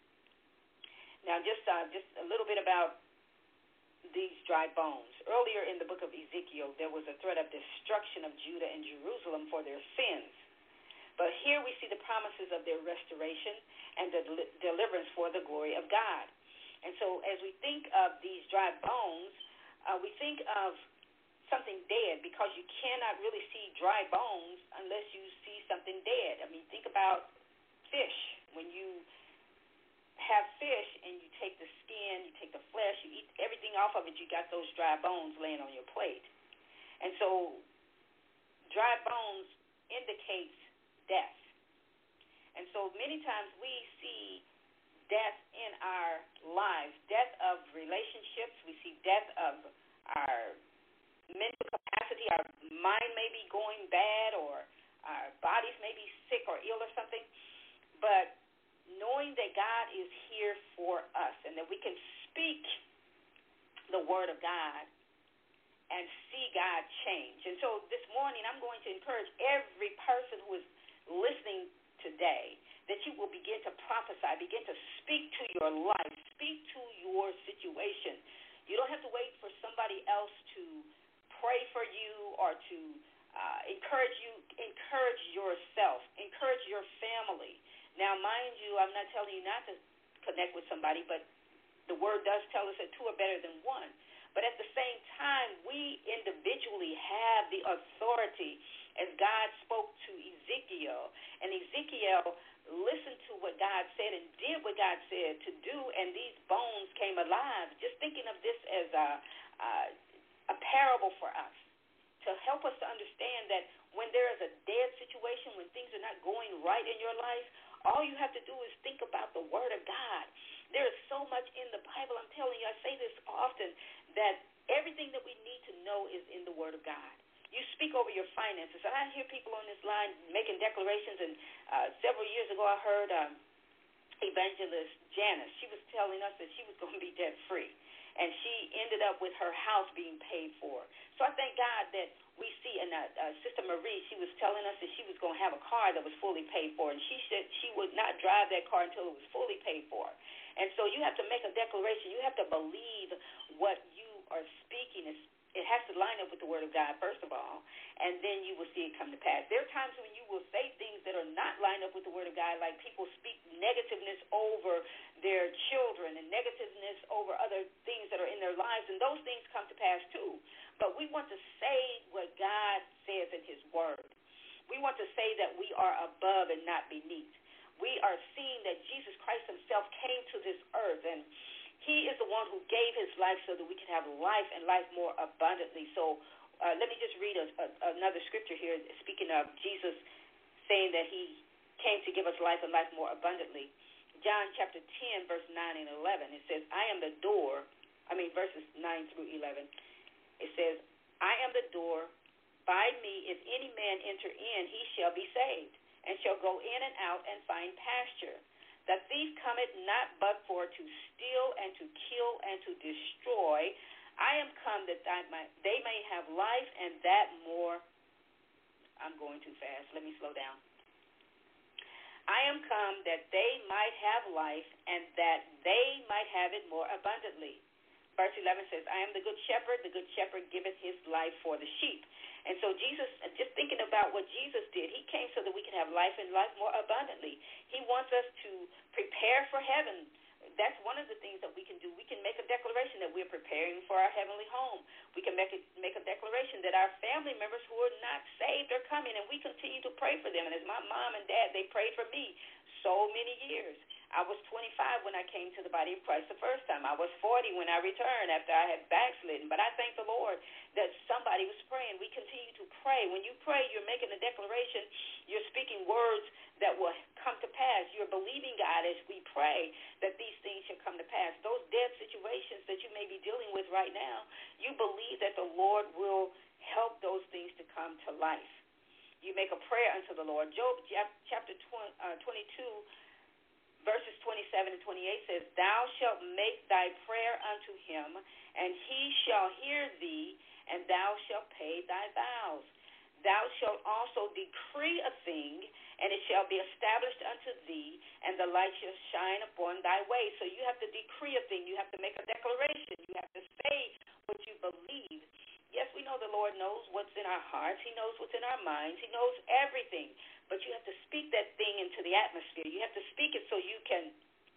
Now, just a little bit about these dry bones. Earlier in the book of Ezekiel, there was a threat of destruction of Judah and Jerusalem for their sins. But here we see the promises of their restoration and the deliverance for the glory of God. And so as we think of these dry bones, we think of something dead, because you cannot really see dry bones unless you see something dead. I mean, think about fish. When you have fish and you take the skin, you take the flesh, you eat everything off of it, you got those dry bones laying on your plate. And so dry bones indicates death. And so many times we see death in our lives, death of relationships. We see death of our mental capacity. Our mind may be going bad, or our bodies may be sick or ill or something. But knowing that God is here for us, and that we can speak the word of God and see God change. And so this morning I'm going to encourage every person who is listening today that you will begin to prophesy, begin to speak to your life, speak to your situation. You don't have to wait for somebody else to pray for you or to encourage you. Encourage yourself. Encourage your family. Now, mind you, I'm not telling you not to connect with somebody, but the word does tell us that two are better than one. But at the same time, we individually have the authority, as God spoke to Ezekiel. And Ezekiel listened to what God said and did what God said to do, and these bones came alive. Just thinking of this as a parable for us, to help us to understand that when there is a dead situation, when things are not going right in your life, all you have to do is think about the word of God. There is so much in the Bible. I'm telling you, I say this often, that everything that we need to know is in the word of God. You speak over your finances. And I hear people on this line making declarations, and several years ago I heard Evangelist Janice. She was telling us that she was going to be debt-free, and she ended up with her house being paid for. So I thank God that we see, and Sister Marie, she was telling us that she was going to have a car that was fully paid for, and she said she would not drive that car until it was fully paid for. And so you have to make a declaration. You have to believe what you are speaking. It has to line up with the word of God, first of all, and then you will see it come to pass. There are times when you will say things that are not lined up with the word of God, like people speak negativeness over their children and negativeness over other things that are in their lives, and those things come to pass too. But we want to say what God says in his word. We want to say that we are above and not beneath. We are seeing that Jesus Christ himself came to this earth, and he is the one who gave his life so that we can have life and life more abundantly. So let me just read another scripture here, speaking of Jesus saying that he came to give us life and life more abundantly. John chapter 10, verse 9 and 11. It says, verses 9 through 11. It says, I am the door. By me, if any man enter in, he shall be saved, and shall go in and out and find pasture. The thief cometh not but for to steal and to kill and to destroy. I am come that they may have life, and that more. I'm going too fast. Let me slow down. I am come that they might have life, and that they might have it more abundantly. Verse 11 says, I am the good shepherd. The good shepherd giveth his life for the sheep. And so Jesus, just thinking about what Jesus did, he came so that we can have life and life more abundantly. He wants us to prepare for heaven. That's one of the things that we can do. We can make a declaration that we're preparing for our heavenly home. We can make a declaration that our family members who are not saved are coming, and we continue to pray for them. And as my mom and dad, they prayed for me so many years. I was 25 when I came to the body of Christ the first time. I was 40 when I returned after I had backslidden. But I thank the Lord that somebody was praying. We continue to pray. When you pray, you're making a declaration. You're speaking words that will come to pass. You're believing God as we pray that these things shall come to pass. Those dead situations that you may be dealing with right now, you believe that the Lord will help those things to come to life. You make a prayer unto the Lord. Job chapter 22, verses 27 and 28 says, Thou shalt make thy prayer unto him, and he shall hear thee, and thou shalt pay thy vows. Thou shalt also decree a thing, and it shall be established unto thee, and the light shall shine upon thy way. So you have to decree a thing. You have to make a declaration. You have to say what you believe. Yes, we know the Lord knows what's in our hearts. He knows what's in our minds. He knows everything. But you have to speak that thing into the atmosphere. You have to speak it so you can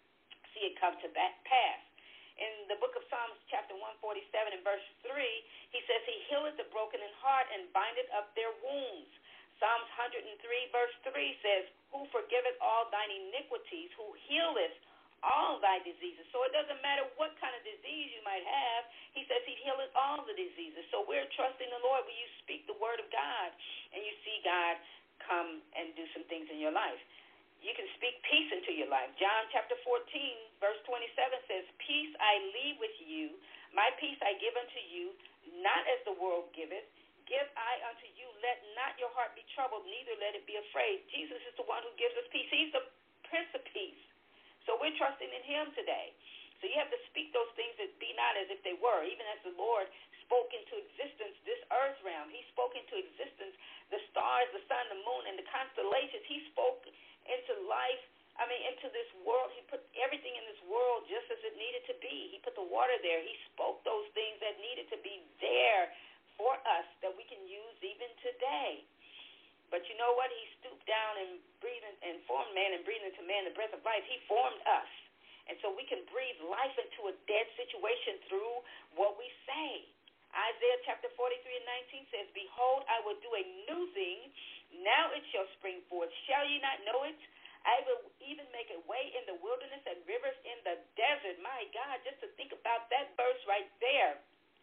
see it come to pass. In the book of Psalms, chapter 147 and verse 3, he says, He healeth the broken in heart and bindeth up their wounds. Psalms 103, verse 3 says, Who forgiveth all thine iniquities, who healeth all thy diseases. So it doesn't matter what kind of disease you might have. He says he healeth all the diseases. So we're trusting the Lord when you speak the word of God and you see God come and do some things in your life. You can speak peace into your life. John chapter 14, verse 27 says, Peace I leave with you, my peace I give unto you, not as the world giveth, give I unto you. Let not your heart be troubled, neither let it be afraid. Jesus is the one who gives us peace. He's the Prince of Peace. So we're trusting in him today. So you have to speak those things that be not as if they were, even as the Lord spoke into existence this earth realm. He spoke into existence the stars, the sun, the moon, and the constellations. He spoke into life, into this world. He put everything in this world just as it needed to be. He put the water there. He spoke those things that needed to be there for us that we can use even today. But you know what? He stooped down and breathed and formed man and breathed into man the breath of life. He formed us. And so we can breathe life into a dead situation through what we say. Isaiah chapter 43 and 19 says, Behold, I will do a new thing. Now it shall spring forth. Shall ye not know it? I will even make a way in the wilderness and rivers in the desert. My God, just to think about that verse right there.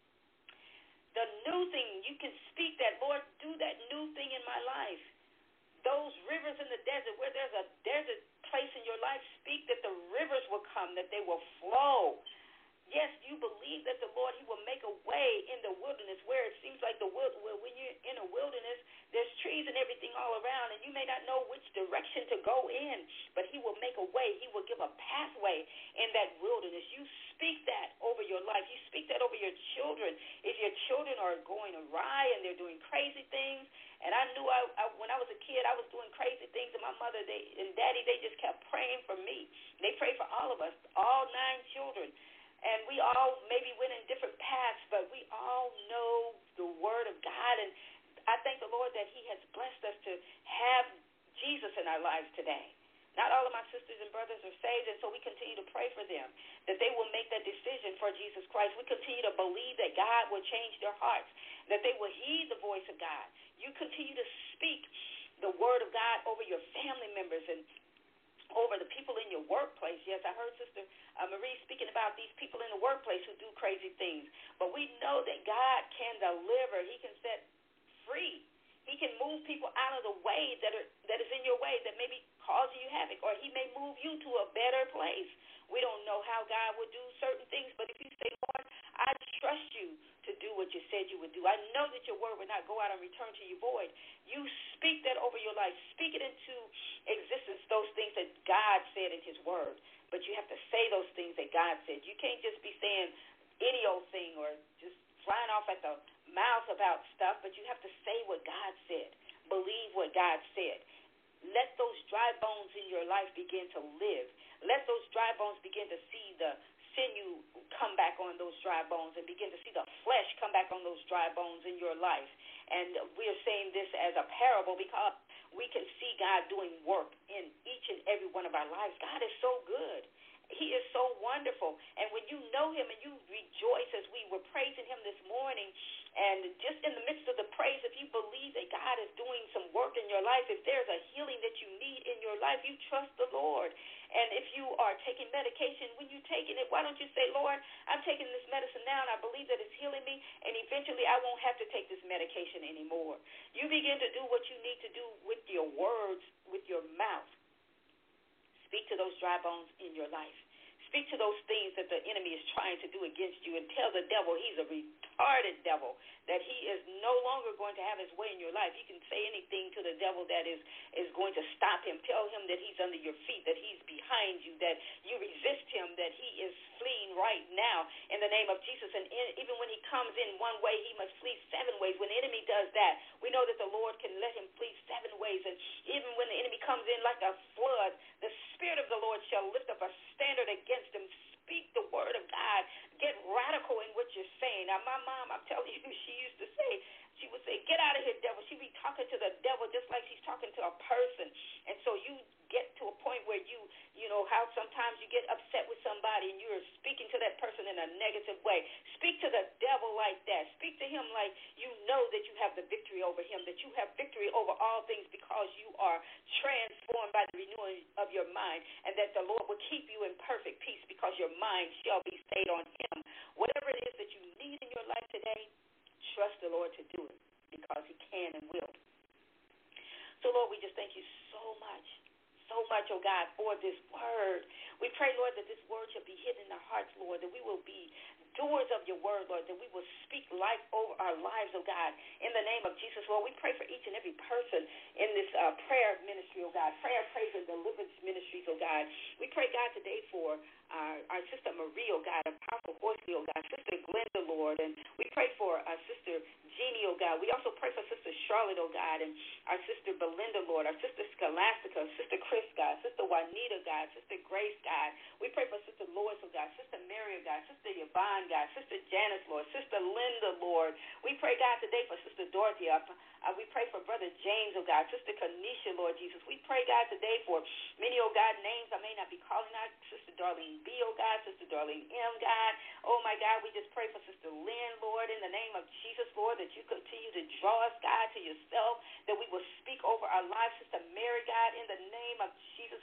The new thing, you can speak that, Lord, do that new thing in my life. Those rivers in the desert, where there's a desert place in your life, speak that the rivers will come, that they will flow. Yes, you believe that the Lord, he will make a way in the wilderness where it seems like when you're in a wilderness, there's trees and everything all around, and you may not know which direction to go in, but he will make a way. He will give a pathway in that wilderness. You speak that over your life. You speak that over your children. If your children are going awry and they're doing crazy things, and I knew when I was a kid, I was doing crazy things, and my mother and daddy, they just kept praying for me. They prayed for all of us, all 9 children. And we all maybe went in different paths, but we all know the word of God. And I thank the Lord that he has blessed us to have Jesus in our lives today. Not all of my sisters and brothers are saved, and so we continue to pray for them, that they will make that decision for Jesus Christ. We continue to believe that God will change their hearts, that they will heed the voice of God. You continue to speak the word of God over your family members and over the people in your workplace. Yes, I heard Sister Marie speaking about these people in the workplace who do crazy things. But we know that God can deliver. He can set free. He can move people out of the way that is in your way that may be causing you havoc, or he may move you to a better place. We don't know how God will do certain things, but if you say, Lord, I trust you to do what you said you would do. I know that your word will not go out and return to you void. You speak that over your life. Speak it into existence, those things that God said in his word. But you have to say those things that God said. You can't just be saying any old thing or just flying off at the mouth about stuff, but you have to say what God said. Believe what God said. Let those dry bones in your life begin to live. Let those dry bones begin to see the sinew come back on those dry bones and begin to see the flesh come back on those dry bones in your life. And we are saying this as a parable because we can see God doing work in each and every one of our lives. God is so good. He is so wonderful. And when you know him and you rejoice as we were praising him this morning, and just in the midst of the praise, if you believe that God is doing some work in your life, if there's a healing that you need in your life, you trust the Lord. And if you are taking medication, when you're taking it, why don't you say, Lord, I'm taking this medicine now, and I believe that it's healing me, and eventually I won't have to take this medication anymore. You begin to do what you need to do with your words, with your mouth. Speak to those dry bones in your life. Speak to those things that the enemy is trying to do against you, and tell the devil he's a retarded devil, that he is no longer going to have his way in your life. You can say anything to the devil that is going to stop him. Tell him that he's under your feet, that he's behind you, that you resist him, that he is fleeing right now in the name of Jesus. And even when he comes in one way, he must flee 7 ways. When the enemy does that, we know that the Lord can let him flee 7 ways. And even when the enemy comes in like a flood, the Spirit of the Lord shall lift up a standard against him. Speak the word of God. Get radical in what you're saying. Now, my mom, I'm telling you, she used to say, she would say, get out of here, devil. She'd be talking to the devil just like she's talking to a person. And so you get to a point where you know how sometimes you get upset with somebody and you're speaking to that person in a negative way. Speak to the devil like that. Speak to him like you know that you have the victory over him, that you have victory over all things because you are transformed by the renewing of your mind, and that the Lord will keep you in perfect peace because your mind shall be stayed on him. Whatever it is that you need in your life today, trust the Lord to do it because he can and will. So, Lord, we just thank you so much, oh God, for this word. We pray, Lord, that this word shall be hidden in our hearts, Lord, that we will be doers of your word, Lord, that we will speak life over our lives, oh God, in the name of Jesus, Lord. We pray for each and every person in this prayer ministry, oh God, prayer, praise, and deliverance ministries, oh God. We pray, God, today for our sister Marie, oh God, Apostle Horsley, oh God, Sister Glenda, Lord, and we pray for Sister Jeannie, oh God. We also pray for Sister Charlotte, oh God, and our Sister Belinda, Lord, our Sister Scholastica, Sister Chris, God, Sister Juanita, God, Sister Grace, God. We pray for Sister Lois, oh God, Sister Mary, oh God, Sister Yvonne, God, Sister Janice, Lord, Sister Linda, Lord. We pray, God, today for Sister Dorothy. We pray for Brother James, oh God, Sister Kanisha, Lord Jesus. We pray, God, today for many, oh God, names I may not be calling out. Sister Darlene B, oh God, Sister Darlene M, God. Oh, my God, we just pray for Sister Lynn, Lord, in the name of Jesus, Lord, that you continue to draw us, God, to yourself, that we will speak over our lives. Sister Mary, God, in the name of Jesus.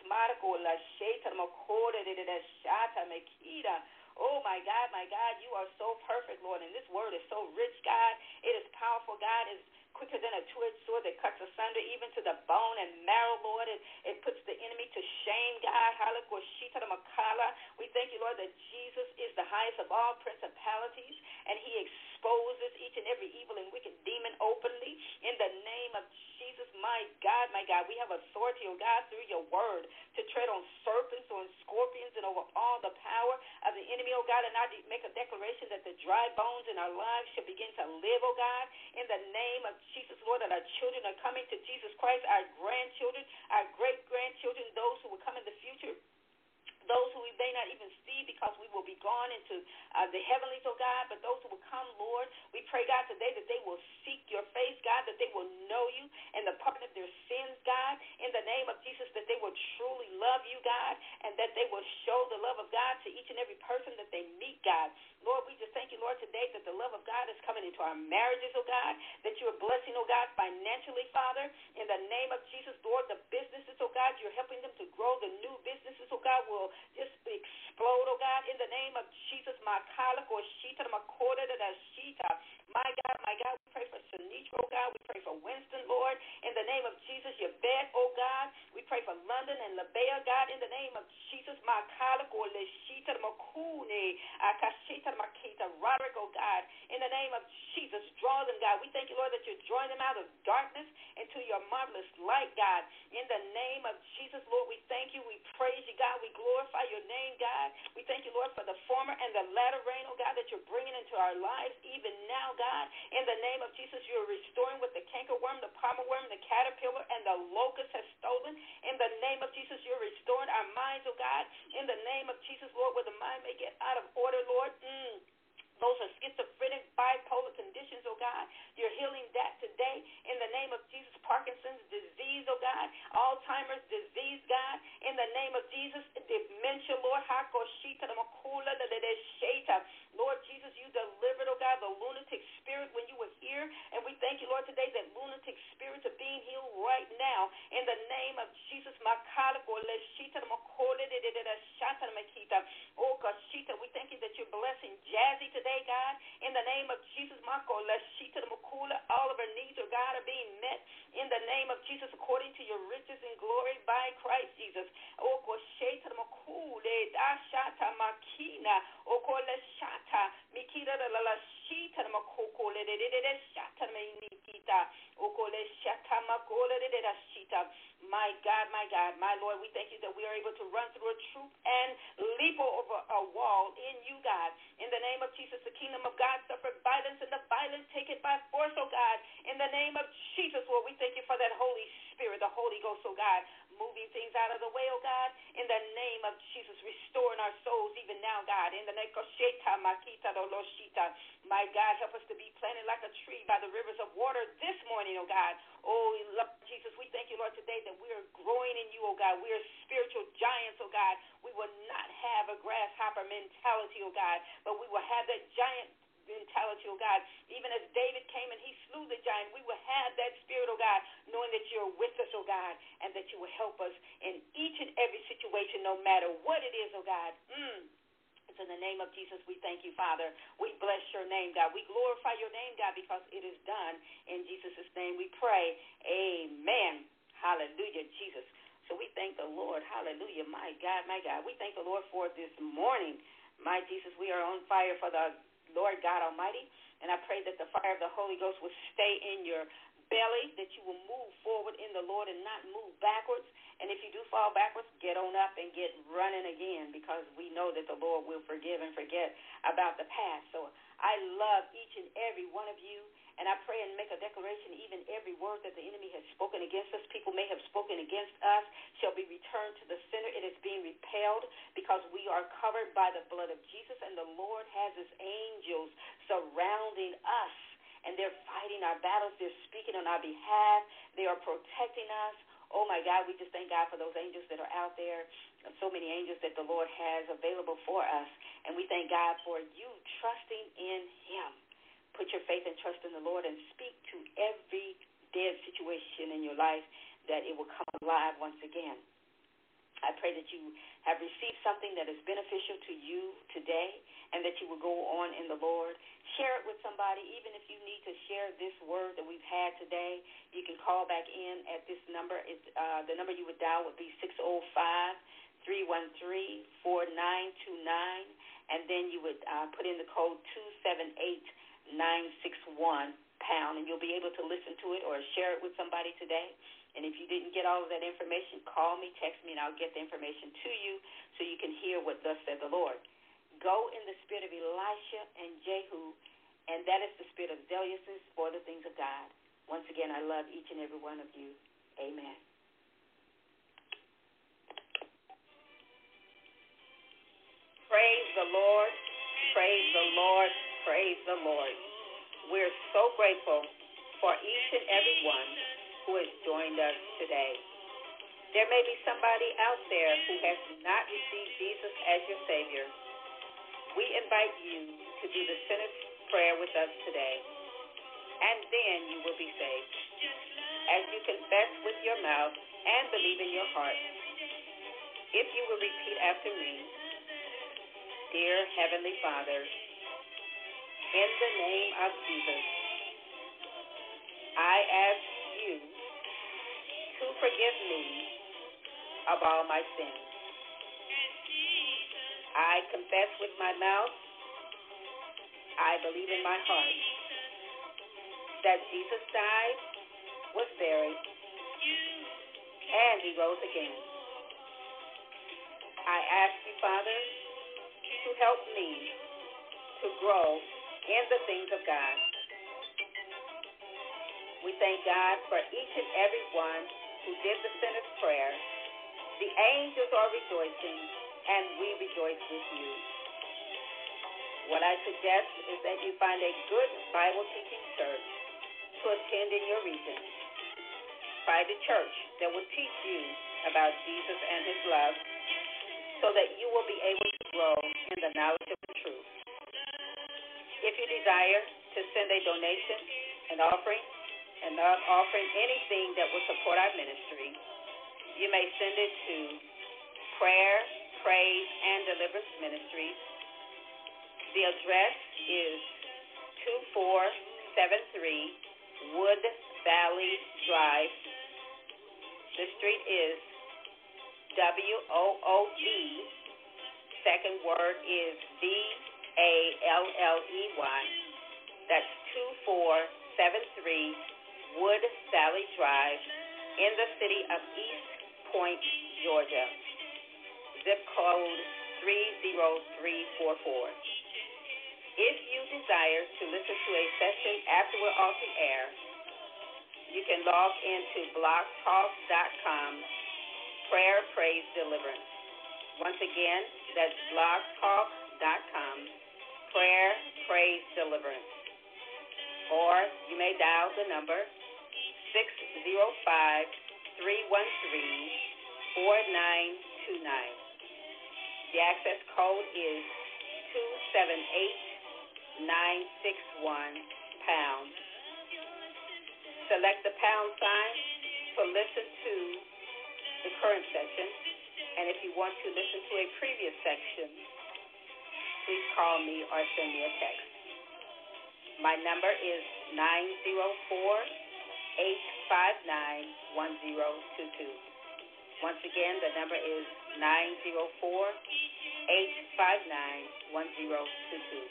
Oh, my God, you are so perfect, Lord, and this word is so rich, God. It is powerful, God. It's quicker than a two-edged sword that cuts asunder even to the bone and marrow, Lord. It puts the enemy to shame, God. We thank you, Lord, that Jesus is the highest of all principalities, and he exposes each and every evil and wicked demon openly. In the name of Jesus, my God, we have authority, oh God, through your word to tread on serpents, on scorpions, and over all the power of the enemy, oh God. And I make a declaration that the dry bones in our lives shall begin to live, oh God, in the name of Jesus, Lord, that our children are coming to Jesus Christ, our grandchildren, our great-grandchildren, those who will come in the future. those who we may not even see because we will be gone into the heavenlies, oh God, but those who will come, Lord, we pray, God, today that they will seek your face, God, that they will know you and the pardon of their sins, God, in the name of Jesus, that they will truly love you, God, and that they will show the love of God to each and every person that they meet, God. Lord, we just thank you, Lord, today that the love of God is coming into our marriages, oh God, that you are blessing, oh God, financially, Father, in the name of Jesus, Lord, the businesses, oh God, you're helping them to grow. The new businesses, oh God, will just explode, oh God, in the name of Jesus. My God, we pray for Sinitra, oh God. We pray for Winston, Lord, in the name of Jesus. Yvette, oh God. We pray for London and Labea, God, in the name of Jesus. Roderick, oh God, in the name of Jesus. Draw them, God. We thank you, Lord, that you're drawing them out of darkness into your marvelous light, God. In the name of Jesus, Lord, we thank you. We praise you, God. We glorify your name, God. We thank you, Lord, for the former and the latter rain, oh God, that you're bringing into our lives even now, God. In the name of Jesus, you're restoring what the cankerworm, the palmer worm, the caterpillar, and the locust has stolen. In the name of Jesus, you're restoring our minds, oh God. In the name of Jesus, Lord, where the mind may get out of order, Lord. Those are schizophrenic, bipolar conditions, oh God. You're healing that today in the name of Jesus. Parkinson's disease, oh God. Alzheimer's disease, God. In the name of Jesus. Dementia, Lord. Lord Jesus, you delivered, oh God, the lunatic spirit when you were here. And we thank you, Lord, today that lunatic spirits are being healed right now. In the name of Jesus. We thank you that you're blessing Jazzy today, God. In the name of Jesus, all of her needs, oh God, are being met. In the name of Jesus, according to your riches and glory by Christ Jesus. My God, my Lord, we thank you that we are able to run through a troop and leap over a wall in you, God. In the name of Jesus, the kingdom of God suffered violence, and the violence take it by force, oh God. In the name of Jesus, Lord, we thank you for that Holy Spirit, the Holy Ghost, oh God, moving things out of the way, oh God. In the name of Jesus, restoring our souls even now, God. In the name of my God, help us to be planted like a tree by the rivers of water this morning, oh God. Oh, Lord Jesus, we thank you, Lord, today that we are growing in you, oh God. We are spiritual giants, oh God. We will not have a grasshopper mentality, oh God, but we will have that giant mentality, oh God. Even as David came and he slew the giant, we will have that spirit, oh God, knowing that you're with us, oh God, and that you will help us in each and every situation, no matter what it is, oh God. In the name of Jesus, we thank you, Father. We bless your name, God. We glorify your name, God, because it is done. In Jesus' name we pray. Amen. Hallelujah, Jesus. So we thank the Lord. Hallelujah. My God, my God. We thank the Lord for this morning. My Jesus, we are on fire for the Lord God Almighty. And I pray that the fire of the Holy Ghost will stay in your belly, that you will move forward in the Lord and not move backwards. And if you do fall backwards, get on up and get running again, because we know that the Lord will forgive and forget about the past. So I love each and every one of you, and I pray and make a declaration, even every word that the enemy has spoken against us, people may have spoken against us, shall be returned to the center. It is being repelled because we are covered by the blood of Jesus, and the Lord has his angels surrounding us, and they're fighting our battles. They're speaking on our behalf. They are protecting us. Oh, my God, we just thank God for those angels that are out there, so many angels that the Lord has available for us. And we thank God for you trusting in him. Put your faith and trust in the Lord and speak to every dead situation in your life that it will come alive once again. I pray that you have received something that is beneficial to you today, and that you will go on in the Lord. Share it with somebody. Even if you need to share this word that we've had today, you can call back in at this number. The number you would dial would be 605-313-4929, and then you would put in the code 278961#, and you'll be able to listen to it or share it with somebody today. And if you didn't get all of that information, call me, text me, and I'll get the information to you so you can hear what thus said the Lord. Go in the spirit of Elisha and Jehu, and that is the spirit of zealousness for the things of God. Once again, I love each and every one of you. Amen. Praise the Lord. Praise the Lord. Praise the Lord. We're so grateful for each and every one who has joined us today. There may be somebody out there who has not received Jesus as your Savior. We invite you to do the sinner's prayer with us today, and then you will be saved. As you confess with your mouth and believe in your heart, if you will repeat after me, Dear Heavenly Father, in the name of Jesus, I ask you to forgive me of all my sins. I confess with my mouth, I believe in my heart that Jesus died, was buried, and he rose again. I ask you, Father, to help me to grow in the things of God. We thank God for each and every one who did the sinner's prayer. The angels are rejoicing, and we rejoice with you. What I suggest is that you find a good Bible teaching church to attend in your region. Find a church that will teach you about Jesus and his love so that you will be able to grow in the knowledge of the truth. If you desire to send a donation, an offering anything that will support our ministry, you may send it to Prayer, Praise, and Deliverance Ministries. The address is 2473 Wood Valley Drive. The street is WOOD. Second word is VALLEY. That's 2473 Wood Valley Drive in the city of East Point, Georgia. Zip code 30344. If you desire to listen to a session after we're off the air, you can log into blogtalk.com, Prayer, Praise, Deliverance. Once again, that's blogtalk.com, Prayer, Praise, Deliverance. Or you may dial the number 605-313-4929. The access code is 278961#. Select the pound sign to listen to the current section, and if you want to listen to a previous section, please call me or send me a text. My number is 904-859-1022. Once again, the number is 904-859-1022.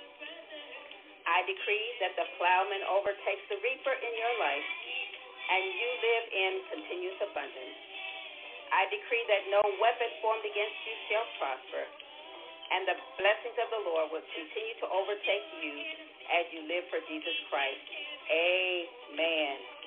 I decree that the plowman overtakes the reaper in your life, and you live in continuous abundance. I decree that no weapon formed against you shall prosper, and the blessings of the Lord will continue to overtake you as you live for Jesus Christ. Amen.